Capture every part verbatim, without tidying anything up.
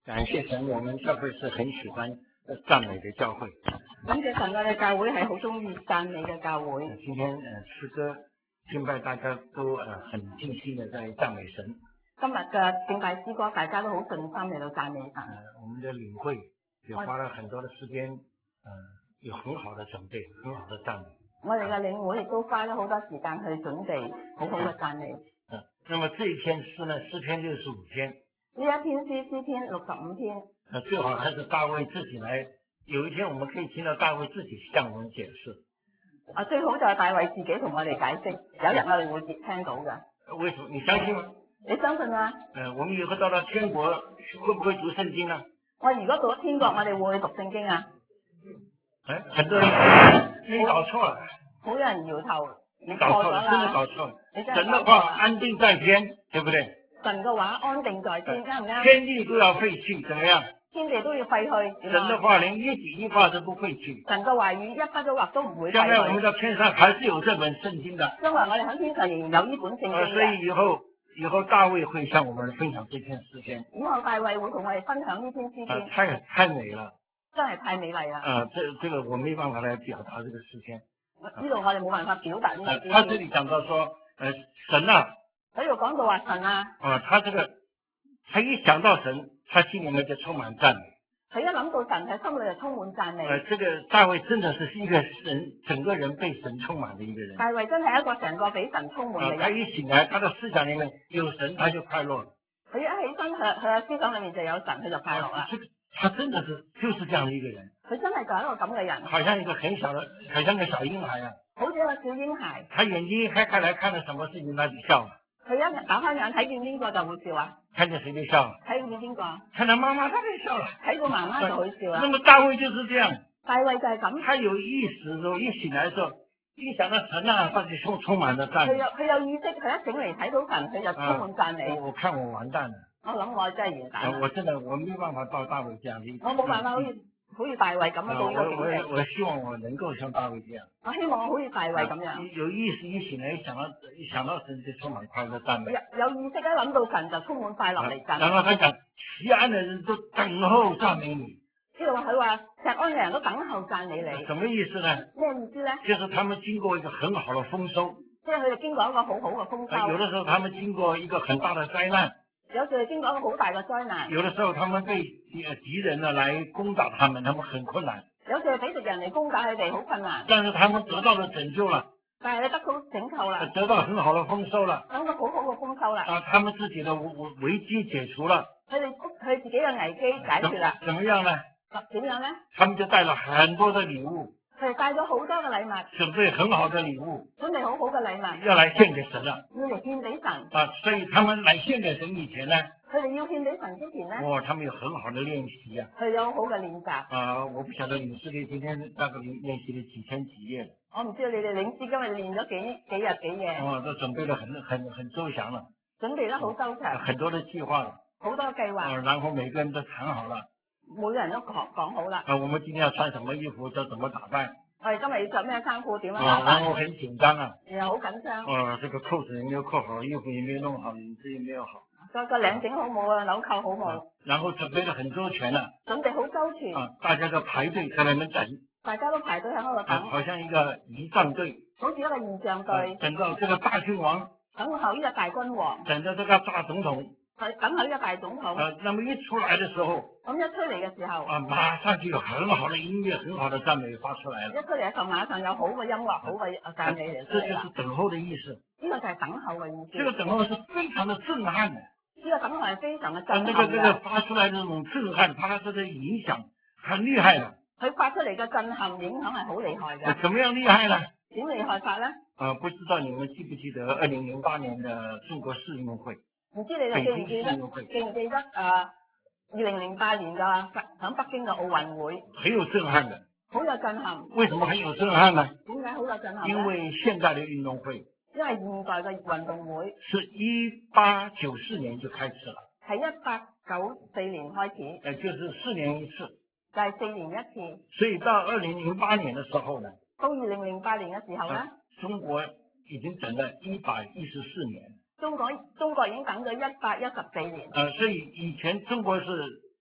感謝神，我們教會是很喜歡讚美的教會。 感謝神，我哋教會係好中意讚美嘅教會。 今天呃詩歌敬拜，大家都呃很盡心的在讚美神。 今日嘅敬拜詩歌，大家都好盡心嚟到讚美神。 呃，我們的領會也花了很多的時間，呃，有很好的準備，很好的讚美。 我哋嘅領會亦都花咗好多時間去準備好好嘅讚美。 嗯，那麼這一篇詩呢，詩篇六十五篇。 呢一篇詩詩篇六十五篇。 呃，最好還是大衛自己來。有一天我們可以聽到大衛自己向我們解釋。 啊，最好就係大衛自己同我哋解釋。有日我哋會聽到嘅。 為什麼？你相信嗎？ 你相信啊？ 呃，我們以後到了天國會不會讀聖經呢？ 我如果到咗天國，我哋會讀聖經啊？ 哎，很多人你搞錯了。 好多人搖頭， 你搞錯了，真的搞錯了。 你真神的話安定在天，對不對？ 神嘅話安定在天，啱唔啱？ 天地都要廢去，怎麼樣？ 天地都要廢去。 神的話連一筆一畫都不廢去。 神嘅話語一筆一畫都唔會廢去。 將來我們到天上還是有這本聖經的。 將來我哋喺天上仍然有呢本聖經嘅。 所以以後以後大衛會向我們分享這篇詩篇。 以後大衛會同我哋分享呢篇詩篇。 太太美了。 真係太美麗啦。 啊，這這個我沒辦法來表達這個詩篇。 呢度我哋冇辦法表達呢個詩篇。 他這裏講到說，呃，神啊。 喺度講到話神啊。 啊，他這個，他一想到神，他心裏面就充滿讚美。 佢一諗到神，喺心裏就充滿讚美。 呃，這個大衛真的是一個神，整個人被神充滿的一個人。 大衛真係一個成個俾神充滿嘅人。 他一醒來，他的思想裏面有神，他就快樂了。 佢一起身，佢佢嘅思想裏面就有神，佢就快樂啦。 這個，他真的是就是這樣的一個人。 佢真係就係一個咁嘅人。 好像一個很小的，好像個小嬰孩啊。 好似一個小嬰孩。 他眼睛一開開來，看到什麼事情他就笑了。 佢一打開眼睇見邊個就會笑啊？ 看見誰就笑了。 睇見邊個？ 看到媽媽他就笑了。 睇到媽媽就會笑啦。 那麼大衛就是這樣。 大衛就係咁。 他有意識的時候，一醒來的時候，一想到神啊，他就充充滿了讚美。 佢有佢有意識，佢一醒嚟睇到神，佢就充滿讚美。 我我看我完蛋了。 我諗我真係完蛋啦。 我真的我沒辦法到大衛這樣的。 我冇辦法好似好似大衛咁樣到呢個境地。 我我希望我能夠像大衛這樣。 我希望我好似大衛咁樣。 有意識一醒來，一想到一想到神就充滿快樂讚美。 有有意識一諗到神就充滿快樂嚟讚美。 然後他講，錫安的人都等候讚美你。 呢度佢話錫安嘅人都等候讚美你。 什麼意思呢？ 咩意思咧？ 就是他們經過一個很好的豐收。 即係佢哋經過一個好好嘅豐收。 有的時候他們經過一個很大的災難。 有時係經過一個好大嘅災難。 有的時候他們被敵人呢來攻打他們，他們很困難。 有時係俾敵人嚟攻打佢哋，好困難。 但是他們得到了拯救了。 但係你得到拯救啦。 得到很好的豐收了。 得到好好嘅豐收啦。 啊，他們自己的危危機解除了。 佢哋佢自己嘅危機解決啦。 怎麼樣呢？ 點樣咧？ 他們就帶了很多的禮物。 佢哋帶咗好多嘅禮物。 準備很好的禮物。 準備好好嘅禮物。 要來獻給神了。 要嚟獻俾神。 啊，所以他們來獻給神以前呢？ 佢哋要獻俾神之前咧。 哇，他們有很好的練習啊。 佢有好嘅練習。 啊，我不曉得領事你今天大概練練習了幾天幾夜。 我唔知道你哋領事今日練咗幾幾日幾夜。 哦，都準備得很很很周詳了。 準備得好周詳。 很多的計劃了。 好多計劃。 啊，然後每個人都談好了。 每個人都講講好啦。 啊，我們今天要穿什麼衣服，就怎麼打扮。 我哋今日要着咩衫褲，點樣打扮？ 啊，然後很緊張啊。 然後好緊張。 啊，這個扣子也沒有扣好，衣服也沒有弄好，領子也沒有好。 個個領整好冇啊，紐扣好冇。 然後準備得很周全啦。 準備好周全。 啊，大家都排隊在那邊等。 大家都排隊喺嗰度等。 好像一個儀仗隊。 好似一個儀仗隊。 等到這個大君王。 等候呢個大君王。 等到這個大總統。 等候呢個大總統。 啊，那麼一出來的時候。 咁一出嚟嘅時候。 啊，馬上就有很好的音樂，很好的讚美發出來了。 一出嚟嘅時候，馬上有好嘅音樂，好嘅讚美嚟。 這就是等候的意思。 呢個就係等候嘅意思。 這個等候是非常的震撼的。 呢個等候係非常嘅震撼。 那個這個發出來的這種震撼，它這個影響很厲害的。 佢發出嚟嘅震撼影響係好厲害嘅。 怎麼樣厲害呢？ 點厲害法咧？ 啊，不知道你們記不記得二零零八年的中國世運會？ 唔知你哋記唔記得？記唔記得誒？二零零八年嘅喺北京嘅奧運會。 很有震撼的。 好有震撼。 為什麼很有震撼呢？ 點解好有震撼？ 因為現代的運動會。 因為現代嘅運動會。 是一八九四年就開始了。 係一八九四年開始。 誒，就是四年一次。 就係四年一次。 所以到二零零八年的時候呢？ 到二零零八年嘅時候咧？ 中國已經等了一百一十四年。 中國中國已經等咗一百一十四年。 呃，所以以前中國是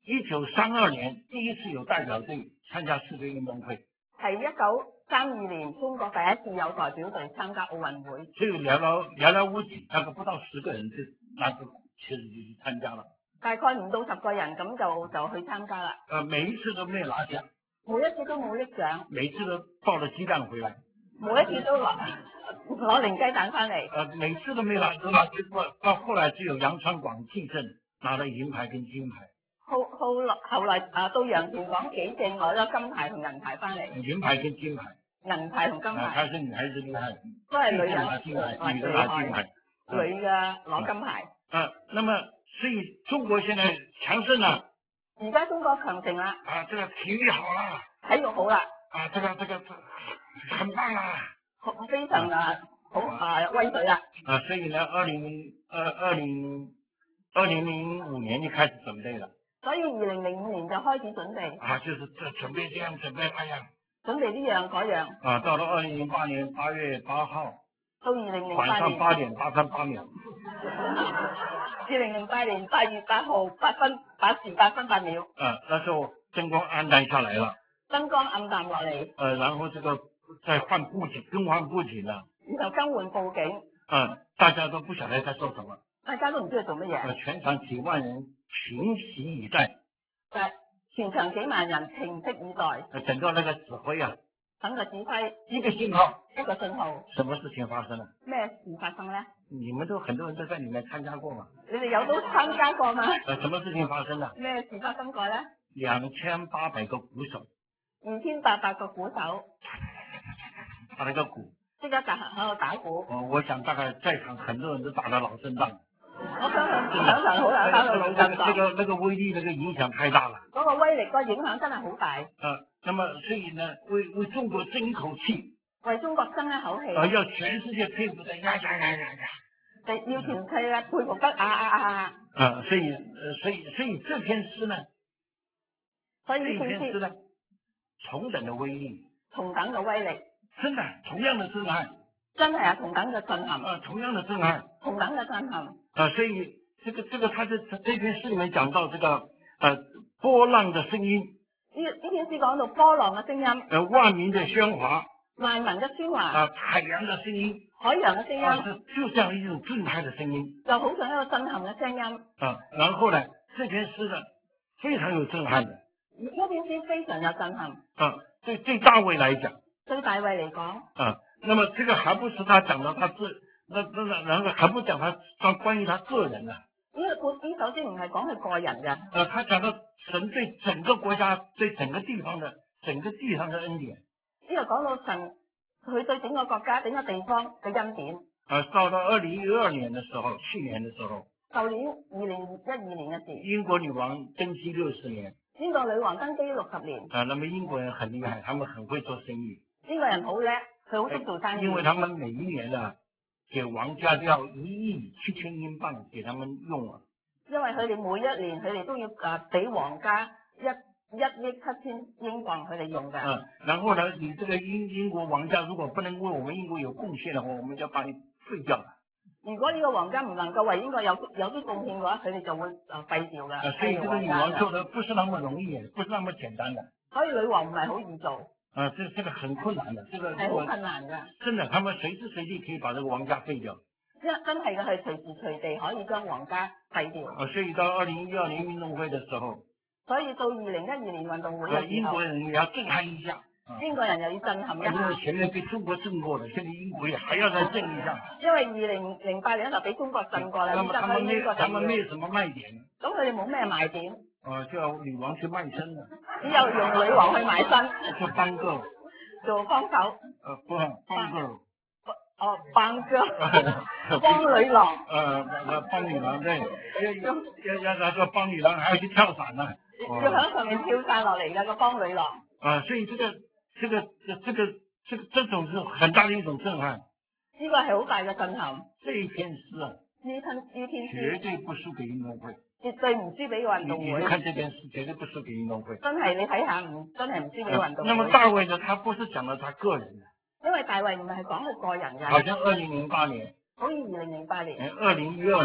一九三二年第一次有代表队參加世界運動會， 係一九三二年中國第一次有代表隊參加奧運會。 所以寥寥寥寥無幾，大概不到十個人就拿着旗子就去參加了。 大概唔到十個人咁就就去參加啦。 呃，每一次都沒有拿獎， 每一次都冇拎獎， 每次都抱了雞蛋回來， 每一次都攞攞零雞蛋翻嚟。 呃，每次都沒拿都拿結果，到後來只有楊傳廣記正拿了銀牌跟金牌。 後後來後來啊，到楊傳廣記正攞咗金牌同銀牌翻嚟。 銀牌跟金牌。 銀牌同金牌。 啊，她是女孩子厲害， 都係女人拿金牌，女的拿金牌。 女嘅攞金牌。 啊，那麼所以中國現在強盛了。 而家中國強盛啦。 啊，這個體育好啦。 體育好啦。 啊，這個這個很棒啦。 非常啊好啊威水啦。 啊，所以呢，二零二二零二零零五年就開始準備了。 所以二零零五年就開始準備。 啊，就是這準備這樣準備那樣。 準備呢樣嗰樣。 啊，到了二零零八年八月八號。 到二零零八年。 晚上八點八分八秒。 二零零八年八月八號八分八時八分八秒。 啊，那時候燈光暗淡下來了。 燈光暗淡落嚟。 呃，然後這個再換布景，更換布景了。 然後更換布景。 啊，大家都不曉得在做什麼。 大家都唔知佢做乜嘢。 呃，全場幾萬人屏息以待。 誒，全場幾萬人屏息以待。 呃，等到那個指揮啊。 等個指揮。 一個信號。 一個信號。 什麼事情發生了？ 咩事發生咧？ 你們都很多人都在裏面參加過嘛？ 你哋有都參加過嗎？ 呃，什麼事情發生了？ 咩事發生過咧？ 兩千八百個鼓手。 二千八百個鼓手。 打了個鼓。 即刻就喺度打鼓。 哦，我想大概在場很多人都打到腦震盪。 我相信場場好難打到腦震盪。 那個那個威力，那個影響太大了。 嗰個威力，嗰個影響真係好大。 呃，那麼所以呢，為為中國爭一口氣。 為中國爭一口氣。 呃，要全世界佩服的呀呀呀呀呀！ 要全世界佩服得啊啊啊啊！ 啊，所以呃，所以所以這篇詩呢， 所以這篇詩呢，同等的威力。同等嘅威力。 真的，同樣的震撼。 真係啊，同等嘅震撼。 啊，同樣的震撼。 同等嘅震撼。 啊，所以這個這個，他這這篇詩裏面講到這個呃波浪的聲音。 呢呢篇詩講到波浪嘅聲音。 呃，萬民的喧嘩。 萬民嘅喧嘩。 啊，海洋的聲音。 海洋嘅聲音。 啊，就這樣一種震撼的聲音。 就好像一個震撼嘅聲音。 啊，然後呢，這篇詩呢，非常有震撼的。 呢篇詩非常有震撼。 啊，對對大衛來講。 對大衛嚟講。 啊，那麼這個還不是他講到他自，那那那然後還不講他關關於他個人啊。 呢個故事首先唔係講佢個人嘅。 啊，他講到神對整個國家、對整個地方的整個地上的恩典。呢個講到神佢對整個國家、整個地方嘅恩典。 啊，到到二零一二年的時候，去年的時候。 舊年二零一二年嘅事。 英國女王登基六十年。 英國女王登基六十年。 啊，那麼英國人很厲害，他們很會做生意。 英國人好叻，佢好識做生意。 因為他們每一年呢，給王家都要一億七千英鎊給他們用啊。 因為佢哋每一年佢哋都要誒俾皇家一一億七千英鎊佢哋用嘅。 嗯，然後呢，你這個英英國王家如果不能為我們英國有貢獻的話，我們就要把你廢掉了。如果呢個皇家唔能夠為英國有有啲貢獻嘅話，佢哋就會誒廢掉嘅。 啊，所以這個女王做的不是那麼容易，不是那麼簡單的。 所以女王唔係好易做。 啊，這這個很困難的，這個係好困難嘅。 真的，他們隨時隨地可以把這個王家廢掉。 真真係嘅，係隨時隨地可以將皇家廢掉。 啊，所以到二零一二年運動會的時候， 所以到二零一二年運動會嘅時候， 英國人也要震撼一下。 英國人又要震撼一下。 因為前面被中國震過了，現在英國也還要再震一下。 因為二零零八年就俾中國震過啦， 那麼他們沒他們沒有什麼賣點。 咁佢哋冇咩賣點。 啊，就要女王去賣身啦。 只有用女王去賣身。 做幫哥。 做幫手。 呃，不，幫哥。 哦，幫哥。幫女郎。 呃，幫女郎對，要要要要做幫女郎，還要去跳傘呢。 要喺上面跳傘落嚟嘅個幫女郎。 啊，所以這個這個這這個這個這種是很大的一種震撼。 呢個係好大嘅震撼。 這一篇詩啊， 呢篇呢篇絕對不輸給運動會。 絕對唔輸俾運動會。 你看這篇詩絕對不輸給運動會。 真係你睇下，唔真係唔輸俾運動會。 那麼大衛呢？他不是講到他個人的。 因為大衛唔係講佢個人嘅。 好像二零零八年。 好似二零零八年。 二零一二年。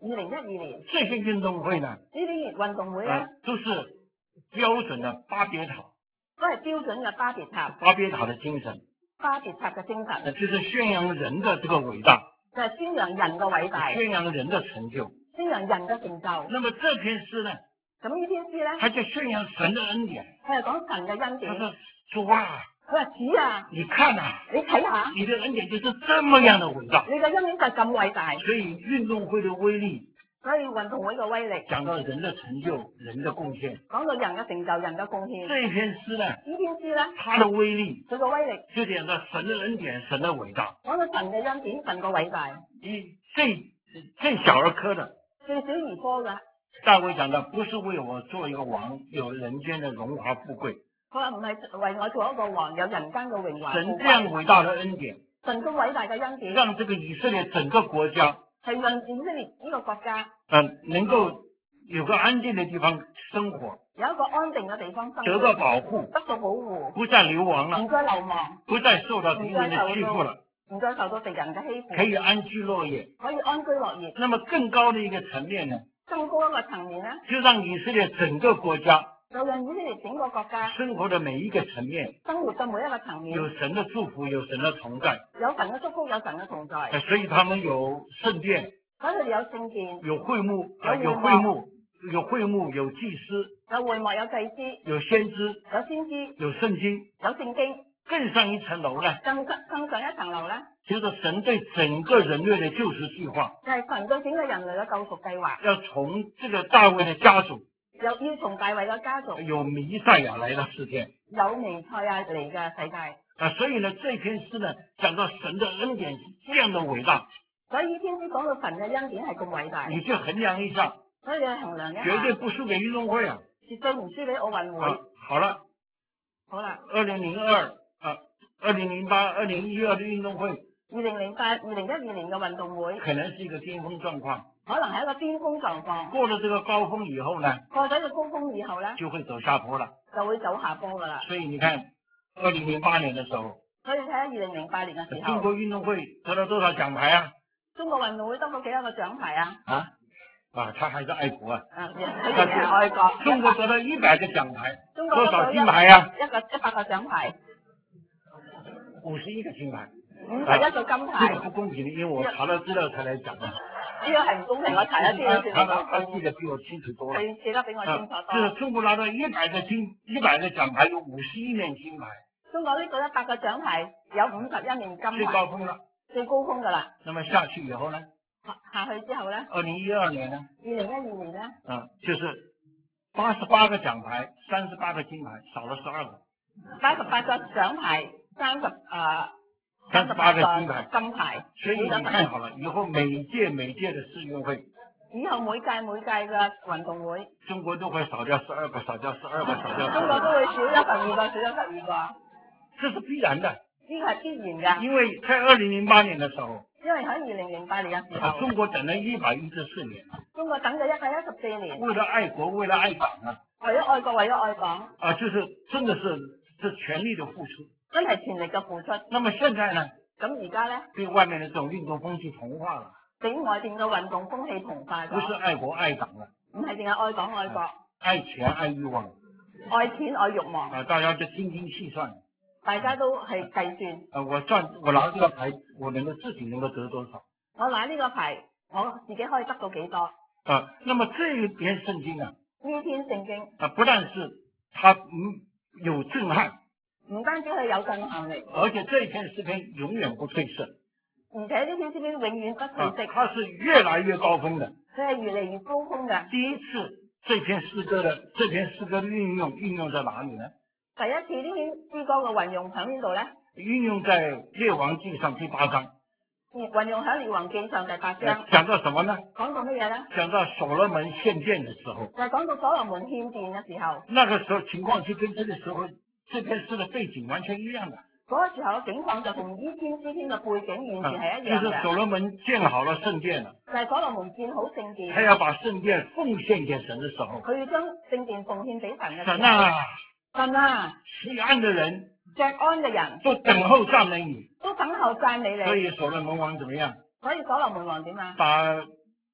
二零一二年这些运動會呢， 呢啲運動會咧呃，都是標準的巴別塔， 都係標準嘅巴別塔， 巴別塔的精神， 巴別塔嘅精呃神就是宣揚人的這個偉大， 就係宣揚人嘅偉大， 宣揚人的成就。 宣揚人嘅成就。 那麼這篇詩呢， 咁呢篇詩咧， 它就宣揚神的恩典。 佢係講神嘅恩典。 他說：主啊， 佢話主啊， 你看啊， 你睇下， 你的恩典就是這麼樣的偉大。 你嘅恩典就咁偉大。 所以運動會的威力， 所以運動會嘅威力， 講到人的成就、人的貢獻。 講到人嘅成就、人嘅貢獻。 這篇詩呢， 呢篇詩咧， 它的威力佢個威力就講到神的恩典、神的偉大。 講到神嘅恩典、神嘅偉大。 一最最小兒科的， 最小兒科嘅， 大衛講的不是為我做一個王，有人間的榮華富貴。 佢話唔係為我做一個王，有人間嘅榮華富貴。 神這樣偉大的恩典， 神咁偉大嘅恩典， 讓這個以色列整個國家， 係讓以色列呢個國家， 呃，能夠有個安靜的地方生活， 有一個安定嘅地方生活， 得到保護， 得到保護， 不再流亡了， 唔再流亡， 不再受到敵人的欺負了， 唔再受到敵人嘅欺負， 可以安居樂業， 可以安居樂業。 那麼更高的一個層面呢， 更高一個層面呢， 就讓以色列整個國家就讓以色列整個國家生活的每一個層面， 生活嘅每一個層面， 有神的祝福，有神的同在， 有神嘅祝福，有神嘅同在。 呃所以他們有聖殿， 所以佢哋有聖殿， 有會幕，呃有有會幕，有會幕，有祭司， 有會幕，有祭司， 有先知， 有先知， 有聖經， 有聖經。 更上一層樓呢， 更更上一層樓咧， 就是神對整個人類的救贖計劃， 就係神對整個人類嘅救贖計劃， 要從這個大衛的家族， 又要從大衛嘅家族有彌賽亞來到世間， 有彌賽亞嚟嘅世界。 啊，所以呢，這篇詩呢，講到神的恩典是這樣的偉大， 所以呢篇詩講到神嘅恩典係咁偉大， 你去衡量一下， 所以你去衡量一下， 絕對不輸給運動會啊！ 絕對唔輸俾奧運會。 啊，好了， 好啦， 二零零二啊，二零零八、二零一二的運動會， 二零零八、二零一二年嘅運動會， 可能是一個巔峰狀況。 可能係一個巔峰狀況。 過了這個高峰以後呢， 過咗個高峰以後咧， 就會走下坡了。 就會走下坡噶啦。 所以你看，二零零八年的時候， 所以睇下二零零八年嘅時候， 中國運動會得了多少獎牌啊？ 中國運動會得到幾多個獎牌啊？ 啊，啊，他還是愛國啊。 啊，佢仍然係愛國。 中國得了一百個獎牌， 中國多少金牌啊？ 一個一百個獎牌， 五十一個金牌。 五十一個金牌。 這個不公平的，因為我查了資料才來講的。 呢個係唔公平，我查咗資料先嚟他他講。 記得比我清楚多了。 佢記得比我清楚啊， 多。 就是中國拿到一百個金，一百個獎牌，有五十一面金牌。 中國呢個一百個獎牌有五十一面金牌。 最高峰了。 最高峰噶啦。 那麼下去以後呢？ 下去之後呢？ 二零一二年呢？ 二零一二年呢？ 啊，就是八十八個獎牌，三十八個金牌，少了十二個。 八十八個獎牌，三十啊。 三十八個金牌， 金牌， 所以你看好了，以後每屆每屆的世運會， 以後每屆每屆嘅運動會， 中國都會少掉十二個，少掉十二個，少掉。 中國都會少咗十二個，少咗十二個， 這是必然的。 呢個係必然㗎。 因為在二零零八年的時候， 因為喺二零零八年嘅時候， 啊，中國等了一百一十四年。 中國等咗一百一十四年。 為了愛國，為了愛黨啊。 為咗愛國，為咗愛黨。 啊，就是真的是是全力的付出。 真係全力嘅付出。 那麼現在呢？ 咁而家咧， 被外面的這種運動風氣同化了， 俾外邊嘅運動風氣同化咗， 不是愛國愛黨啦， 唔係淨係愛黨愛國， 啊，愛錢愛欲望， 愛錢愛欲望， 啊，大家就精精細算， 大家都係計算， 啊，我賺我拿這個牌，我能夠自己能夠得多少？ 我拿呢個牌，我自己可以得到幾多？ 啊，那麼這一篇聖經啊， 呢篇聖經啊，不但是它嗯有震撼。 唔單止係有震撼力， 而且這篇詩篇永遠不褪色， 而且呢篇詩篇永遠不褪色， 它是越來越高峰的， 佢係越嚟越高峰嘅。 第一次這篇詩歌的這篇詩歌的運用運用在哪裏呢？ 第一次呢篇詩歌嘅運用喺邊度咧？ 運用在列王記上第八章。 運用喺列王記上第八章。 講到什麼呢？ 講到乜嘢咧？ 講到所羅門獻殿的時候。 就係講到所羅門獻殿嘅時候。 那個時候情況就跟這個時候這篇詩的背景完全一樣的。 嗰個時候嘅景況就同呢篇詩篇嘅背景完全係一樣嘅。 就是所羅門建好了聖殿了。 就係所羅門建好聖殿。 他要把聖殿奉獻給神的時候。 佢要將聖殿奉獻俾神嘅時候。 神啊！ 神啊！ 錫安的人。 錫安嘅人。 都等候讚美你。 都等候讚美你。 所以所羅門王怎麼樣？ 所以所羅門王點啊？ 把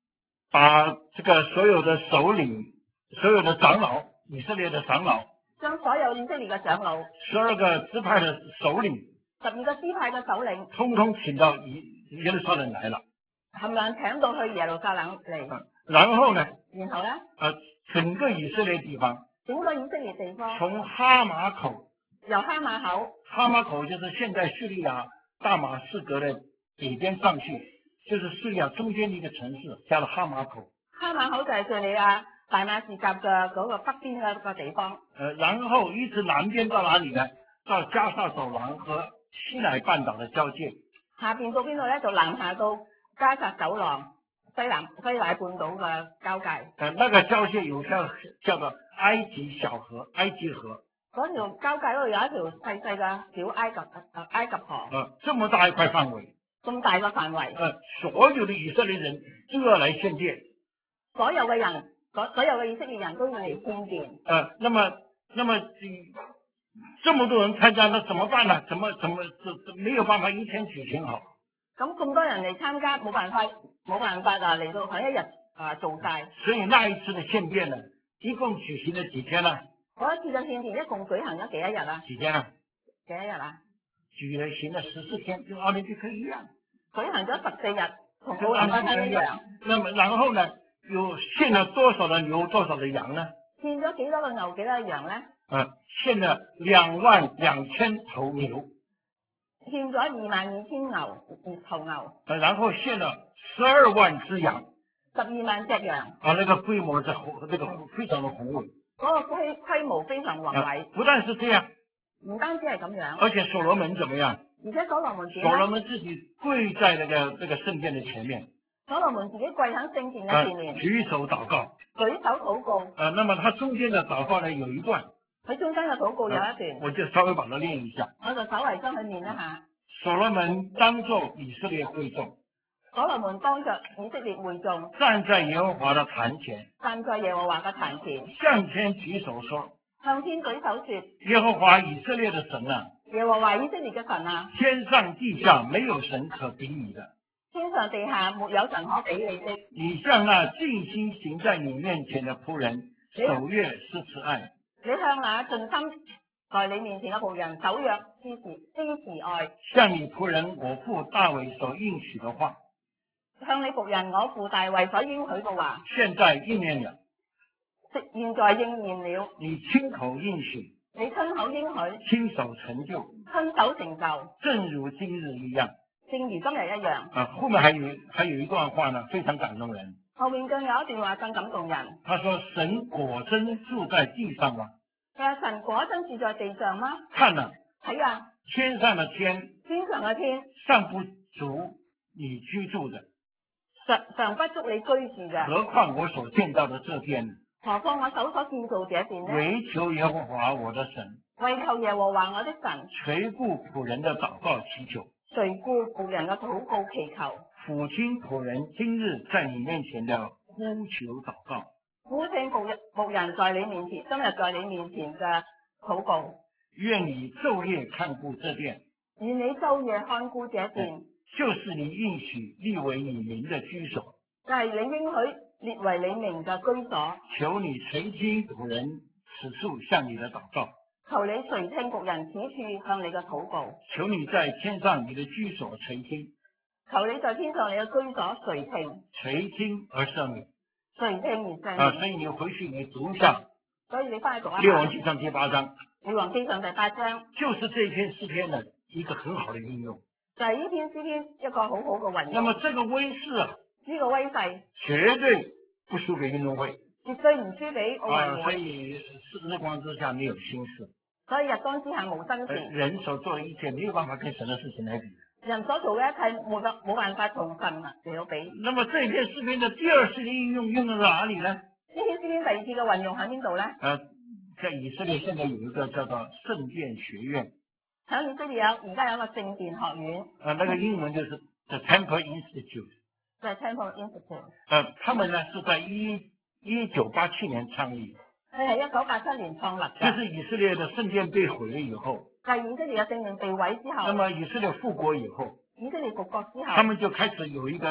把这个所有的首领、所有的长老，以色列的长老， 將所有以色列嘅長老、 十二個支派的首領， 十二個支派嘅首領， 通通請到耶耶路撒冷來了。 冚唪唥請到去耶路撒冷嚟。 啊然後呢？ 然後咧？ 啊，整個以色列地方， 整個以色列地方， 從哈馬口， 由哈馬口， 哈馬口就是現在敘利亞大馬士革的北邊上去，就是敘利亞中間的一個城市，叫做哈馬口。 哈馬口就係敘利亞大馬士革嘅嗰個北邊嘅個地方。 呃，然後一直南邊到哪裡呢？到加沙走廊和西乃半島的交界。 下邊到邊度咧？就南下到加沙走廊、西南西乃半島嘅交界。 呃，那個交界有條叫做埃及小河，埃及河。 嗰條交界嗰度有一條細細嘅小埃及誒埃及河。 呃，這麼大一塊範圍。 咁大個範圍。 呃，所有的以色列人都要來獻殿。 所有嘅人，所有嘅以色列人都要嚟獻殿。 呃，那麼，那麼，嗯，這麼多人參加，那怎麼辦呢？怎麼怎麼這這沒有辦法一天舉行好？ 咁咁多人嚟參加，冇辦法冇辦法啊！嚟到喺一日啊做晒。所以那一次嘅獻殿呢，一共舉行咗幾天呢？ 嗰一次嘅獻殿一共舉行咗幾多日啊？ 幾天啊？ 幾多日啊？ 舉行咗十四天，跟奧林匹克一樣。 舉行咗十四日，同奧林匹克一樣。 那麼然後呢？有獻了多少的牛，多少的羊呢？ 獻咗幾多個牛，幾多個羊呢？ 啊，獻了兩萬兩千頭牛。 獻咗二萬二千牛，頭牛。 啊，然後獻了十二萬隻羊。 十二萬隻羊。 啊，那個規模是那個非常的宏偉。 嗰個規規模非常宏偉。 不但是這樣， 唔單止係咁樣。 而且所羅門怎麼樣？ 而且所羅門點？ 所羅門自己跪在那個那個聖殿的前面。 所羅門自己跪喺聖殿嘅前面， 呃，舉手禱告， 舉手禱告。 呃，那麼他中間的禱告呢，有一段， 佢中間嘅禱告有一段， 呃，我就稍微把它念一下。 我就稍微將佢念一下。 所羅門當作以色列會眾， 所羅門當着以色列會眾， 站在耶和華的壇前， 站在耶和華嘅壇前， 向天舉手說， 向天舉手說， 耶和華以色列的神啊， 耶和華以色列嘅神啊， 天上地下沒有神可比擬的。 天上地下沒有神可比你的。 你向那盡心行在你面前的僕人守約施慈愛。 你向那盡心在你面前嘅僕人守約施慈施慈愛。 向你僕人我父大衛所應許的話。 向你僕人我父大衛所應許嘅話。 現在應驗了。 現在應驗了。 你親口應許。 你親口應許。 親手成就。 親手成就。 正如今日一樣。 正如今日一樣。 啊，後面還有還有一段話呢，非常感動人。 後面更有一段話更感動人。 他說：神果真住在地上嗎？ 佢話神果真住在地上嗎？ 看啊， 睇啊， 天上的天， 天上嘅天， 尚不足你居住的， 尚尚不足你居住嘅。 何況我所見到的這殿？ 何況我手所建造這殿呢？ 唯求耶和華我的神， 為求耶和華我的神， 垂顧僕人的禱告祈求。 垂顧僕人嘅禱告祈求， 俯聽僕人今日在你面前的呼求禱告， 俯聽僕人僕人在你面前，今日在你面前嘅禱告。 願你晝夜看顧這殿， 願你晝夜看顧這殿， 就是你應許立為你名的居所， 就係你應許列為你名嘅居所。求你垂聽僕人此處向你的禱告。 求你垂聽僕人此處向你嘅禱告。 求你在天上你的居所垂聽。 求你在天上你嘅居所垂聽。 垂聽而赦免。 垂聽而赦免。 啊，所以你回去你讀一下。 所以你翻去讀一下。 列王記上第八章。 列王記上第八章。 就是這篇詩篇的一個很好的應用。 就係呢篇詩篇一個好好嘅運用。 那麼這個威勢啊， 呢個威勢絕對不輸給運動會。 絕對唔輸俾奧運會。 啊，所以日光之下沒有新事。 所以日光之下無新事。 人所做的一切沒有辦法跟神的事情來比。 人所做嘅一切冇得冇辦法同神嚟到比。 那麼這篇詩篇的第二次的應用用到哪裡呢？ 呢篇詩篇第二次嘅運用喺邊度咧？ 呃，在以色列現在有一個叫做聖殿學院。 喺以色列有而家有一個聖殿學院。 啊，那個英文就是 The Temple Institute。 就係 Temple Institute。 呃，他們呢是在一一九八七年創立。 佢係一九八七年創立嘅。 就是以色列的聖殿被毀了以後。 就係以色列嘅聖殿被毀之後。 那麼以色列復國以後。 以色列復國之後。 他們就開始有一個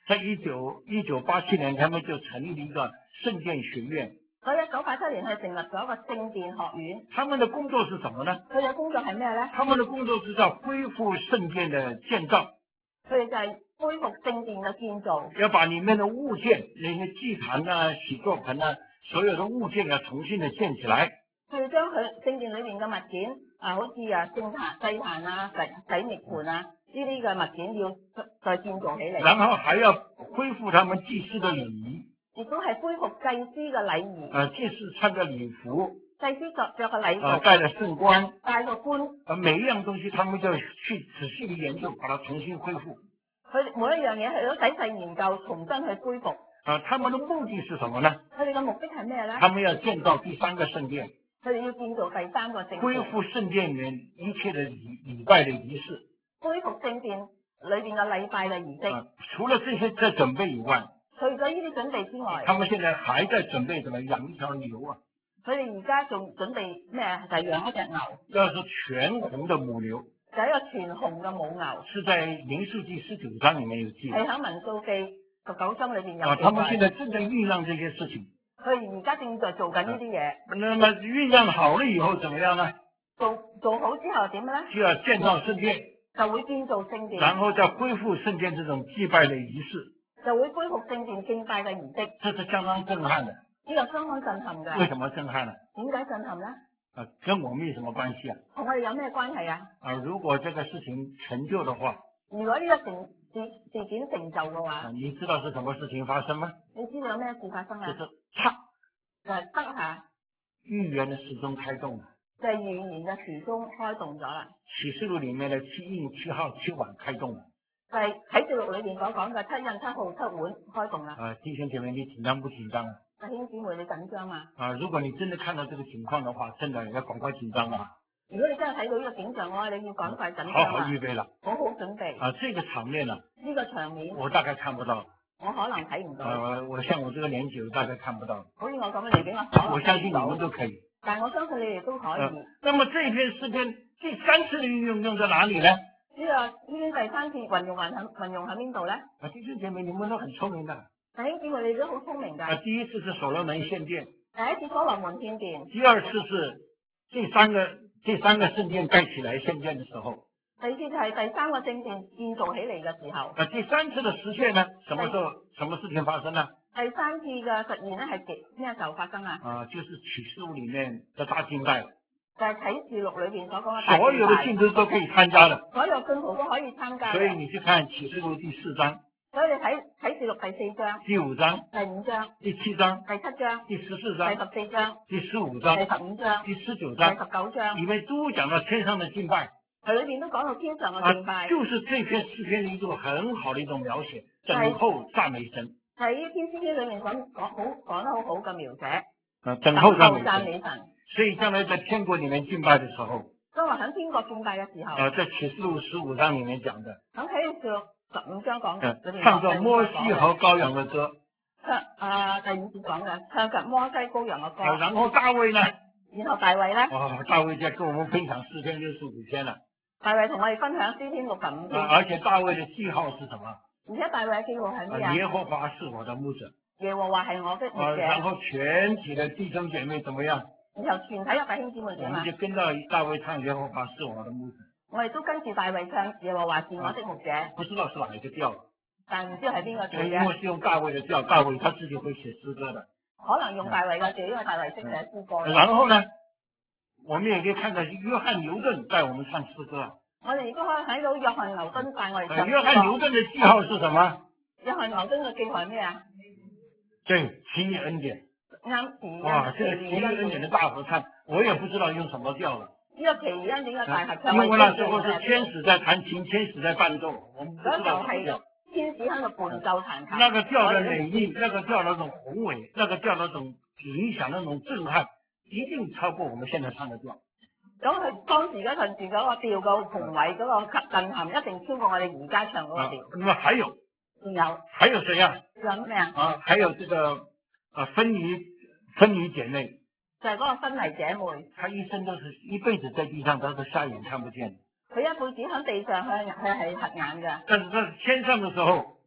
在一九一九八七年，他们就成立了一个圣殿學院。 所以一九八七年佢成立咗一個聖殿學院。 他們的工作是什麼呢？ 佢哋工作係咩咧？ 他們的工作是要恢復聖殿的建造。 佢哋就係恢復聖殿嘅建造。 要把裡面的物件，那些祭壇啊、洗作盆啊，所有的物件要重新的建起來。 佢哋將佢聖殿裏面嘅物件啊，好似啊聖壇、祭壇啊、洗洗滅盆啊呢啲嘅物件要再建造起嚟。 然後還要恢復他們祭司的禮儀。 亦都係恢復祭司嘅禮儀。 啊，祭司穿着禮服。 祭司着着個禮服。 啊，戴着聖冠。 戴個冠。 啊，每一樣東西，他們就去仔細的研究，把它重新恢復。 佢每一樣嘢係都仔細研究，重新去恢復。 啊，他們的目的是什麼呢？ 佢哋嘅目的係咩咧？ 他們要建造第三個聖殿。 佢哋要建造第三個聖殿。 恢復聖殿裡面一切的禮禮拜的儀式。 恢復聖殿裏邊嘅禮拜嘅儀式。 啊，除了這些在準備以外。 除咗呢啲準備之外， 他們現在還在準備什麼？養一條牛啊！ 佢哋而家仲準備咩？就係、是、養一隻牛。 要是全紅的母牛。 就係一個全紅嘅母牛。 是在民數記十九章裡面有記。 係喺民數記十九章裏邊有。 啊，他們現在正在醞釀這些事情。 佢而家正在做緊呢啲嘢。 那麼醞釀好了以後，怎麼樣呢？ 做做好之後點咧？ 就要建造聖殿。 就會建造聖殿。 然後再恢復聖殿這種祭拜的儀式。 就會恢復聖殿敬拜嘅儀式。 這是相當震撼的。 呢個相當震撼嘅。 為什麼震撼呢？ 點解震撼咧？ 啊，跟我們有什麼關係啊？ 同我哋有咩關係啊？ 啊，如果這個事情成就的話。 如果呢個成事事件成就嘅話。 啊，你知道是什麼事情發生嗎？ 你知道有咩事發生啊？ 就是嚓， 就係得下。 預言的時鐘開動了。 就係預言嘅時鐘開動咗啦。 啟示錄裡面的七印、七號、七碗開動了。 就係啟示錄裏邊所講嘅七印、七號、七碗開動啦。 啊，弟兄姐妹，你緊張不緊張啊？ 弟兄姊妹，你緊張嘛？ 啊，如果你真的看到這個情況的話，真的要趕快緊張啊！ 如果你真係睇到呢個景象嘅話，你要趕快緊張啊！ 好好預備啦， 好好準備。 啊，這個場面呢？ 呢個場面。 我大概看不到。 我可能睇唔到。 啊，我像我這個年紀，我大概看不到。 好似我咁嘅年紀，我可能睇唔到。 我相信你們都可以。 但我相信你哋都可以。 啊，那麼這篇詩篇第三次的運用用在哪裡呢？ 呢個呢篇第三次運用運喺運用喺邊度咧？ 啊，弟兄姐妹，你們都很聰明的。 弟兄姊妹，你哋都好聰明㗎。 啊，第一次是所羅門獻殿。 第一次所羅門獻殿。 第二次是第三個第三個聖殿蓋起來獻殿的時候。 第二次就係第三個聖殿建造起嚟嘅時候。 啊，第三次的實現呢？什麼時候？什麼事情發生呢？ 第三次嘅實現咧係幾咩時候發生啊？ 啊，就是啟示錄裡面的大敬拜。 就係啟示錄裏邊所講嘅大敬拜。 所有的信徒都可以參加的。 所有信徒都可以參加。 所以你去看啟示錄第四章。 所以你睇啟示錄第四章。 第五章。 第五章。 第七章。 第七章。 第十四章。 第十四章。 第十五章。 第十五章。 第十九章。 第十九章。 裡面都講到天上的敬拜。 佢裏邊都講到天上嘅敬拜。 啊，就是這篇詩篇的一種很好的一種描寫，等候讚美神。喺呢篇詩篇裏面講講好講得好好嘅描寫。 啊，等候讚美讚美神。 所以將來在天國裡面敬拜的時候。 當我喺天國敬拜嘅時候。 啊，在啟示錄十五章裡面講的。 喺啟示錄十五章講嘅。 唱着摩西和羔羊嘅歌。 唱啊，第五節講嘅，唱着摩西羔羊嘅歌。 然後大衛呢？ 然後大衛咧？ 哦，大衛在跟我們分享詩篇六十五篇啦。 大衛同我哋分享詩篇六十五篇。 而且大衛嘅記號是什麼？ 而且大衛嘅記號係咩啊？ 耶和華是我的牧者。 耶和華係我的牧者。 然後全體的弟兄姐妹怎麼樣？ 然後全體嘅弟兄姊妹點啊？ 我們就跟到大衛唱耶和華是我的牧者。 我哋都跟住大衛唱耶和華是我的牧者。 不知道是哪一個調。 但唔知係邊個調嘅。 因為是用大衛嘅調，大衛他自己會寫詩歌的。 可能用大衛嘅調，因為大衛識寫詩歌。 然後呢，我們也可以看到約翰牛頓帶我們唱詩歌。 我哋亦都可以睇到約翰牛頓帶我哋唱詩歌。 約翰牛頓嘅記號是什麼？ 約翰牛頓嘅記號係咩啊？ 對，奇異恩典。 啱。 哇，這個奇異恩典的大合唱，我也不知道用什麼調了。 呢個奇異恩典嘅大合唱。 因為那時候是天使在彈琴，天使在伴奏，我們不知道什麼調。 天使喺度伴奏彈琴。 那個調的美麗，那個調的那種宏偉，那個調的那種影響，那種震撼，一定超過我們現在唱的調。 咁佢當時嗰陣時嗰個調個宏偉嗰個震撼，一定超過我哋而家唱嗰個調。 那麼還有， 仲有， 還有誰啊？ 仲有咩啊？ 啊，還有這個啊，芬妮芬妮姐妹， 就係嗰個芬妮姐妹。 她一生都是一輩子在地上都是瞎眼看不見。 佢一輩子喺地上，佢佢係瞎眼嘅。 但是在天上的時候，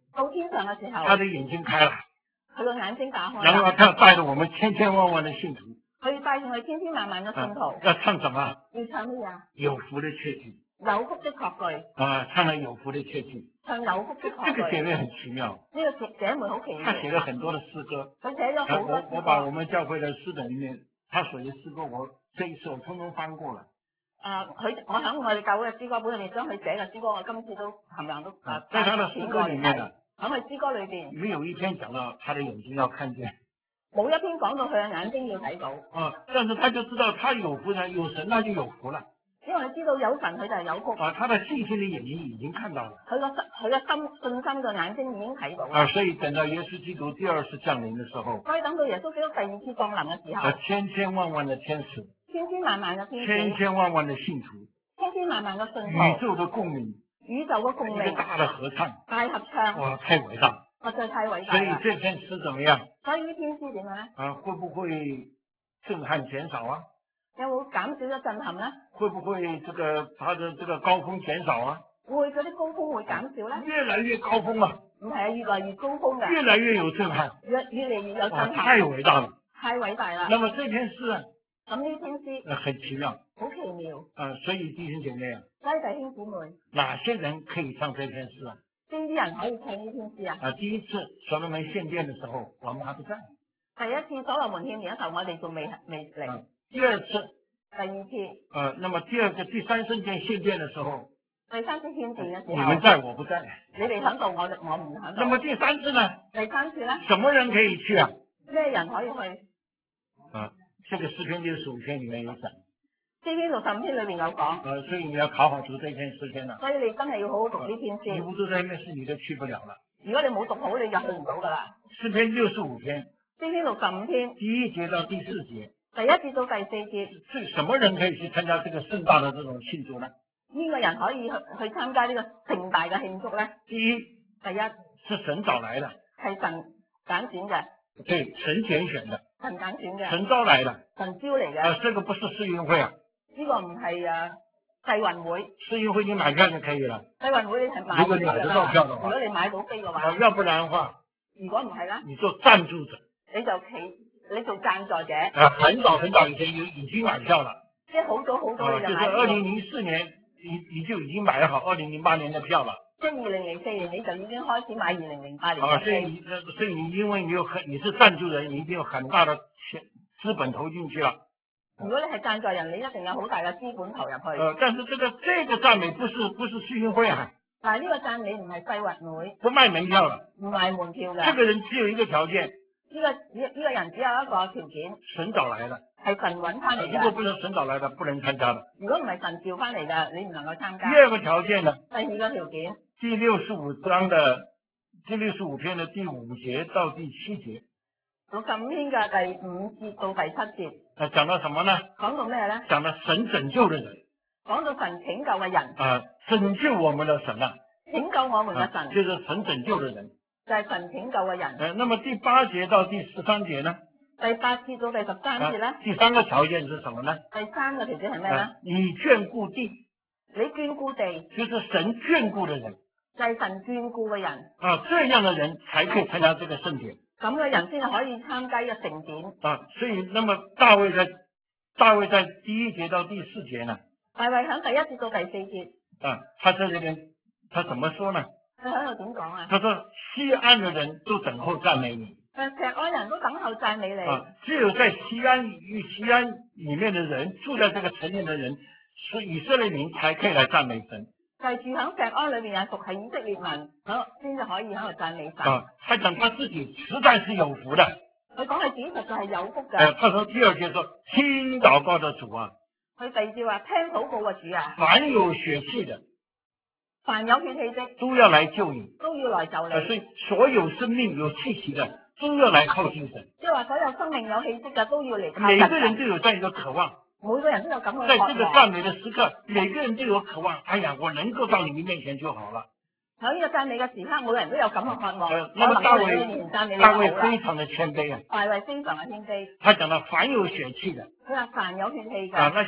到天上嘅時候， 他的眼睛開了， 佢個眼睛打開然後啦， 他帶着我們千千萬萬的信徒， 佢帶上去千千萬萬嘅信徒， 啊要唱什麼？ 要唱乜嘢啊？ 有福的確據有福的確據， 啊，唱了有福的確據。 唱有福的這確據。 個姐妹很奇妙， 呢個姐姐妹好奇她妙， 寫了很多的詩歌。 佢寫咗啊， 好多我我把詩歌。 我們教會的詩本裏面，她寫的詩歌，我這一次我通通翻過了。 啊，佢我喺我哋教會嘅詩歌本裏面將佢寫嘅詩歌，我今次都冚唪唥都啊， 在他的詩歌裏面呢， 喺佢詩歌裏邊， 沒有一篇講到他的眼睛要看見冇一篇講到佢嘅眼睛要睇到， 啊，但是他就知道他有福呢，有神那就有福了因為佢知道有神佢就係有福， 啊，他的信心的眼睛已經看到了佢個心佢嘅心信心嘅眼睛已經睇到啦。 啊，所以等到耶穌基督第二次降臨的時候， 所以等到耶穌基督第二次降臨嘅時候， 啊，千千萬萬的天使， 千千萬萬嘅天千使， 千萬萬的信徒， 千千萬萬嘅信宇徒， 宙的共鳴， 宇宙嘅共鳴， 一個大的合唱， 大合唱， 哇，太偉大！ 實在太偉大所以啦。 這篇詩怎麼樣所以呢篇詩點樣咧？ 啊？會不會震撼減少啊？ 有冇減少咗震撼咧？ 會不會這個它的這個高峰減少啊？ 會嗰啲高峰會減少咧？ 越來越高峰啊， 唔係啊，越來越高峰嘅， 越來越有震撼， 越越嚟越有震哇， 撼， 太偉大了。 太偉大啦。 那麼這篇詩啊， 咁呢篇詩呃很奇妙好奇妙， 啊，所以弟兄姐妹啊， 所以弟兄姊妹， 哪些人可以唱這篇詩啊？ 邊啲人可以唱呢篇詩啊？ 啊，第一次所羅門獻殿的時候，我們還不在。 第一次所羅門獻殿嘅時候，我哋仲未未嚟。 啊，第二次， 第二次， 呃，那麼第二個第三聖殿獻殿的時候， 第三次獻殿嘅時你們候， 在我不在。 你哋響度，我我唔響度。 那麼第三次呢？ 第三次咧， 什麼人可以去啊？ 咩人可以去？ 啊，這個詩篇六十五篇裏面有講。 詩篇六十五篇裏邊有講， 呃，所以你要考好讀這篇詩篇了。 所以你真係要好好讀呢篇你詩。 不讀這篇詩，你就去不了了。 如果你冇讀好，你就去唔到噶啦。 詩篇六十五篇詩篇六十五篇第一節到第四節， 第一節到第四節， 是什麼人可以去參加這個盛大的這種慶祝呢？ 呢個人可以去去參加呢個盛大嘅慶祝咧？ 第一第一是神找來的， 係神揀選嘅， 對，神揀選的， 神揀選嘅， 神招來的。 神招嚟嘅。 啊，這個不是世運會啊， 呢個唔係啊世運會， 世運會你買票就可以了。 世運會你係買如果你買得到票的話如果你買到飛嘅話， 啊，要不然的話， 如果唔係咧， 你做贊助者。 你就企你做贊助者， 啊，很早很早以前已已經買票了。 即係好早好早啊，就是你就買二零零四年，你你就已經買好二零零八年的票了。 即係二零零四年你就已經開始買二零零八年啊， 嘅飛。 所以你所以你因為你有很你是贊助人，你一定有很大的錢資本投進去了。 如果你係贊助人，你一定有好大嘅資本投入去。 呃，但是這個這個讚美不是不是世運會啊， 但係呢個讚美唔係世運會， 不賣門票了。 唔賣門票嘅。 這個人只有一個條件， 呢、個呢呢、個人只有一個條件， 神找來的。 係神揾翻嚟嘅。 如果不是神找來的，不能參加的。 如果唔係神召翻嚟嘅，你唔能夠參加。 第二個條件呢？ 第二個條件， 第六十五章的第六十五篇的第五節到第七節， 六十五篇嘅第五節到第七節， 啊，講到什麼呢？ 講到咩咧？ 講到神拯救的人講到神拯救嘅人， 啊，拯救我們的神啊， 拯救我們嘅啊神， 就是神拯救的人。 就係神拯救嘅人。 呃，那麼第八節到第十三節呢？ 第八節到第十三節咧啊，，第三個條件是什麼呢？ 第三個條件係咩咧啊？你眷顧地， 你眷顧地， 就是神眷顧的人就係神眷顧嘅人， 啊，這樣的人才可以參加這個聖典咁嘅人先可以參加呢個盛典。 啊。所以，那麼大衛在大衛在第一節到第四節呢？ 大衛喺第一節到第四節， 啊，他在這邊他怎麼說呢？ 佢喺度點講啊？ 他說：西安的人都等候讚美你誒，錫安人都等候讚美你， 啊！只有在西安與西安裏面的人，住在這個城裏的人，是以色列民才可以來讚美神就係住喺錫安裏面啊，屬係以色列民，好先至可以喺度讚美神。 啊！他講他自己實在是有福的。 佢講佢自己實在係有福呃， 㗎。 他說第二節說聽禱告的主啊， 佢第二節話聽禱告嘅主啊， 凡有血氣的凡有血氣的都要來救你。 都要來救呃，所你。 以所有生命有氣息的都要來靠近神。 即係話所有生命有氣息嘅都要嚟靠近每個人神。 都有這樣一個渴望， 每個人都有咁嘅在渴望。 這個讚美的時刻，每個人都有渴望。哎呀，我能夠到你們面前就好了。 喺呢個讚美嘅時刻，每個人都有咁嘅渴望。 呃，那麼大我能夠喺你面前讚美衛大你就好啦衛非常的謙卑啊， 大衛非常嘅謙卑。 他講到凡有血氣的佢話凡有血氣啊， 嘅， 那些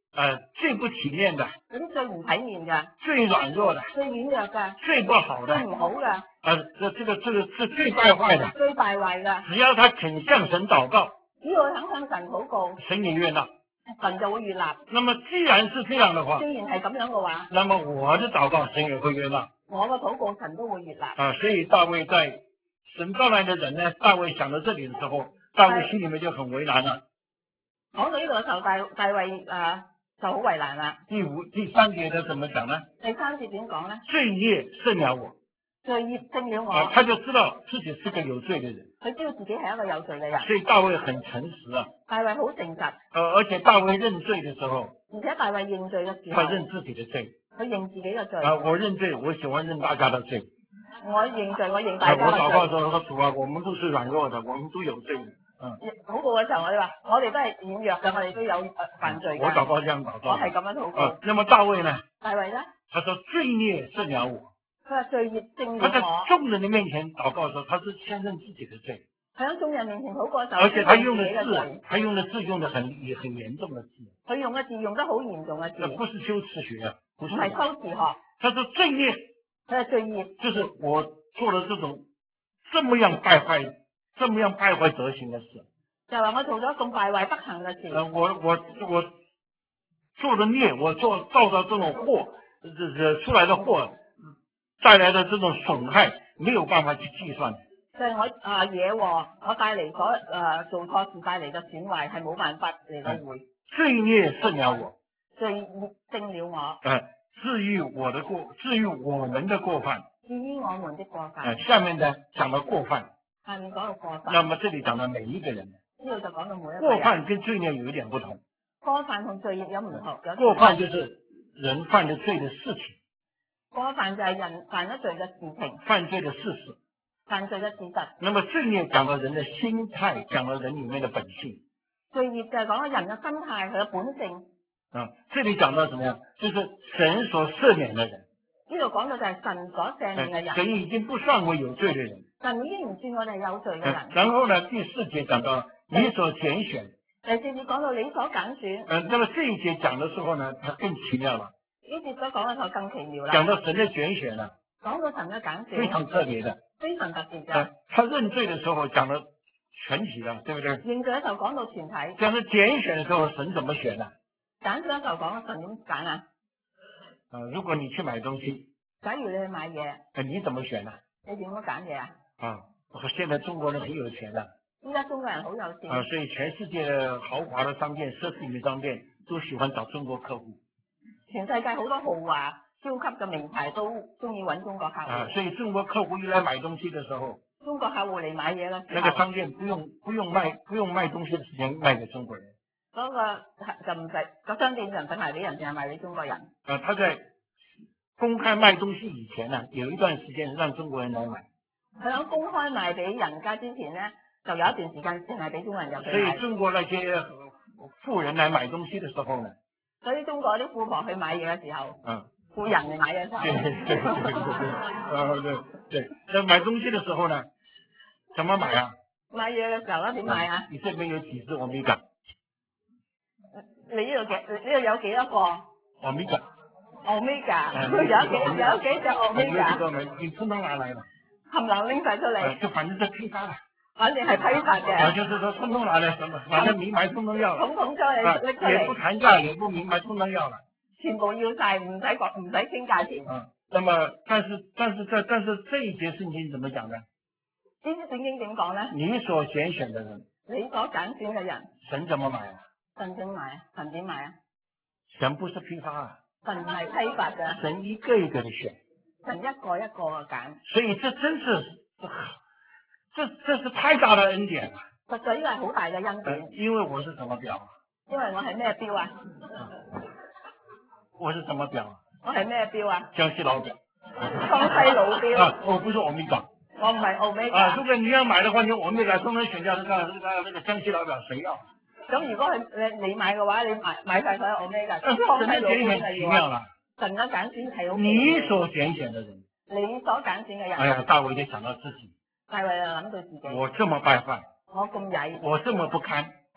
呃最不體面的， 嗰啲最唔體面㗎， 最軟弱的， 最軟弱㗎， 最不好的， 最唔好㗎， 呃，這這個這個是最敗壞的。 最敗壞㗎。 只要他肯向神禱告， 只要佢肯向神禱告， 神也悅納。 神就會悅納。 那麼既然是這樣的話， 既然係咁樣嘅話， 那麼我的禱告神也會悅納。 我嘅禱告神都會悅納。 啊，所以大衛在神召來的人呢，大衛想到這裡的時候，大衛心裡面就很為難了。 講到呢度嘅時候，大大衛誒、啊、就好為難啦。 第五、第三節的怎麼講呢？ 第三節點講呢？ 罪孽勝了我。 罪孽勝了我。 啊，他就知道自己是個有罪的人。 佢知道自己係一個有罪嘅人。 所以大衛很誠實啊。 大衛好誠實。 呃，而且大衛認罪的時候， 而且大衛認罪嘅時候， 他認自己的罪。 佢認自己嘅罪。 啊，我認罪，我喜歡認大家的罪。 我認罪，我認大家嘅罪。 我禱告的時候，說主啊，我們都是軟弱的，我們都有罪的。嗯。 禱告嘅時候，我哋話，我哋都係軟弱嘅，我哋都有誒犯罪嘅。 我禱告這樣禱告。 我係咁樣禱告。 啊，那麼大衛呢？ 大衛呢？ 他說罪孽勝了我。 佢話罪孽勝了我。 他在眾人的面前禱告的時候，他是先認自己的罪。 佢喺眾人面前禱告嘅時候， 而且他用的字，他用的字用的很很嚴重的字。 佢用嘅字用得好嚴重嘅字。 不是修辭學，不是。 唔係修辭學。 他說罪孽。 佢係罪孽。就是我做了這種這麼樣敗壞、這麼樣敗壞德行的事。 就係話我做咗咁敗壞德行嘅事。 呃，我我我做的孽，我做造的這種禍，這這出來的禍帶來的這種損害，沒有辦法去計算。 就係我啊惹禍，我帶嚟所誒做錯事帶嚟嘅損壞係冇辦法嚟到回。 罪孽勝了我。 罪孽勝了我。 呃，至於我的過，至於我們的過犯。 至於我們的過犯。 呃，下面呢講到過犯。 下面講到過犯。 那麼這裡講到每一個人。 呢度就講到每一個人。 過犯跟罪孽有一點不同。 過犯同罪孽有唔同。 過犯就是人犯的罪的事情。 過犯就係人犯咗罪嘅事情。 犯罪的事實。 犯罪嘅事實。 那麼罪孽講到人的心態，講到人裏面的本性。 罪孽就係講到人嘅心態，佢嘅本性。 啊，這裡講到怎麼樣？就是神所赦免的人。 呢度講到就係神所赦免嘅人。 神已經不算為有罪的人。 神已經唔算我哋有罪嘅人。 然後呢，第四節講到你所揀選。 第四節講到你所揀選。 嗯，那麼這一節講的時候呢，它更奇妙了。 呢節所講嘅就更奇妙啦。 講到神的揀選啦。 講到神嘅揀選。 非常特別的。 非常特別嘅。 啊，他認罪的時候講到全體啦，對不對？ 認罪嘅時候講到全體。 講到揀選的時候，神怎麼選呢？ 揀選嘅時候講神點揀啊？ 啊，如果你去買東西。 假如你去買嘢。 啊，你怎麼選呢？ 你點樣揀嘢啊？ 啊，現在中國人很有錢啦。 依家中國人好有錢。 啊，所以全世界豪華的商店、奢侈品商店都喜歡找中國客戶。 全世界好多豪華超級嘅名牌都中意揾中國客戶。 啊，所以中國客戶一來買東西的時候， 中國客戶嚟買嘢嘅時候， 那個商店不用不用賣不用賣東西的時間賣給中國人。 嗰個就唔使個商店就唔使賣俾人，淨係賣俾中國人。 啊，他在公開賣東西以前呢、啊，有一段時間讓中國人來買。 佢喺公開賣俾人家之前呢，就有一段時間淨係俾中國人入去買。 所以中國那些富人來買東西的時候呢， 所以中國啲富婆去買嘢嘅時候， 嗯， 富人嚟買嘅時候， 對對對對對對，啊對對，那買東西的時候呢，怎麼買啊？ 買嘢嘅時候咧點買啊？ 你這邊有幾隻歐米伽？ 你呢度幾？呢度有幾多個？ 歐米伽。 歐米伽，有幾有幾隻歐米伽？ 你通通拿來了。 冚唪唥拎晒出嚟。 就反正是批發啦。 反正係批發嘅。 啊，就是說通通拿來，什麼反正明白通通要了。 統統將你拎出嚟。 也不談價，也不明白，通通要了。 全部要晒，唔使講，唔使傾價錢。 嗯，那麼但是但是這但是這一節聖經怎麼講呢？ 呢啲聖經點講咧？ 你所揀選的人。 你所揀選嘅人。 神怎麼買啊？ 神點買啊？神點買啊？ 神不是批發啊。 神唔係批發嘅。 神一個一個的選。 神一個一個嘅揀。 所以這真是，這這是太大的恩典了。 實在呢個係好大嘅恩典。 嗯，因為我是什麼表？ 因為我係咩標啊？ 嗯，我是什麼表？ 我係咩標啊？ 江西老表。 江西老標。 啊，我不是歐米伽。 我唔係歐米伽。 啊，如果你要買的話，你歐米伽通通選掉，那個那個那個江西老表誰要？ 咁如果係你你買嘅話，你買買曬所有歐米伽。 神的揀選奇妙了。 神嘅揀選係好。 你所揀選的人。 你所揀選嘅人。 哎呀，大衛就想到自己。 大衛就諗到自己。 我這麼敗壞。 我咁曳。 我這麼不堪。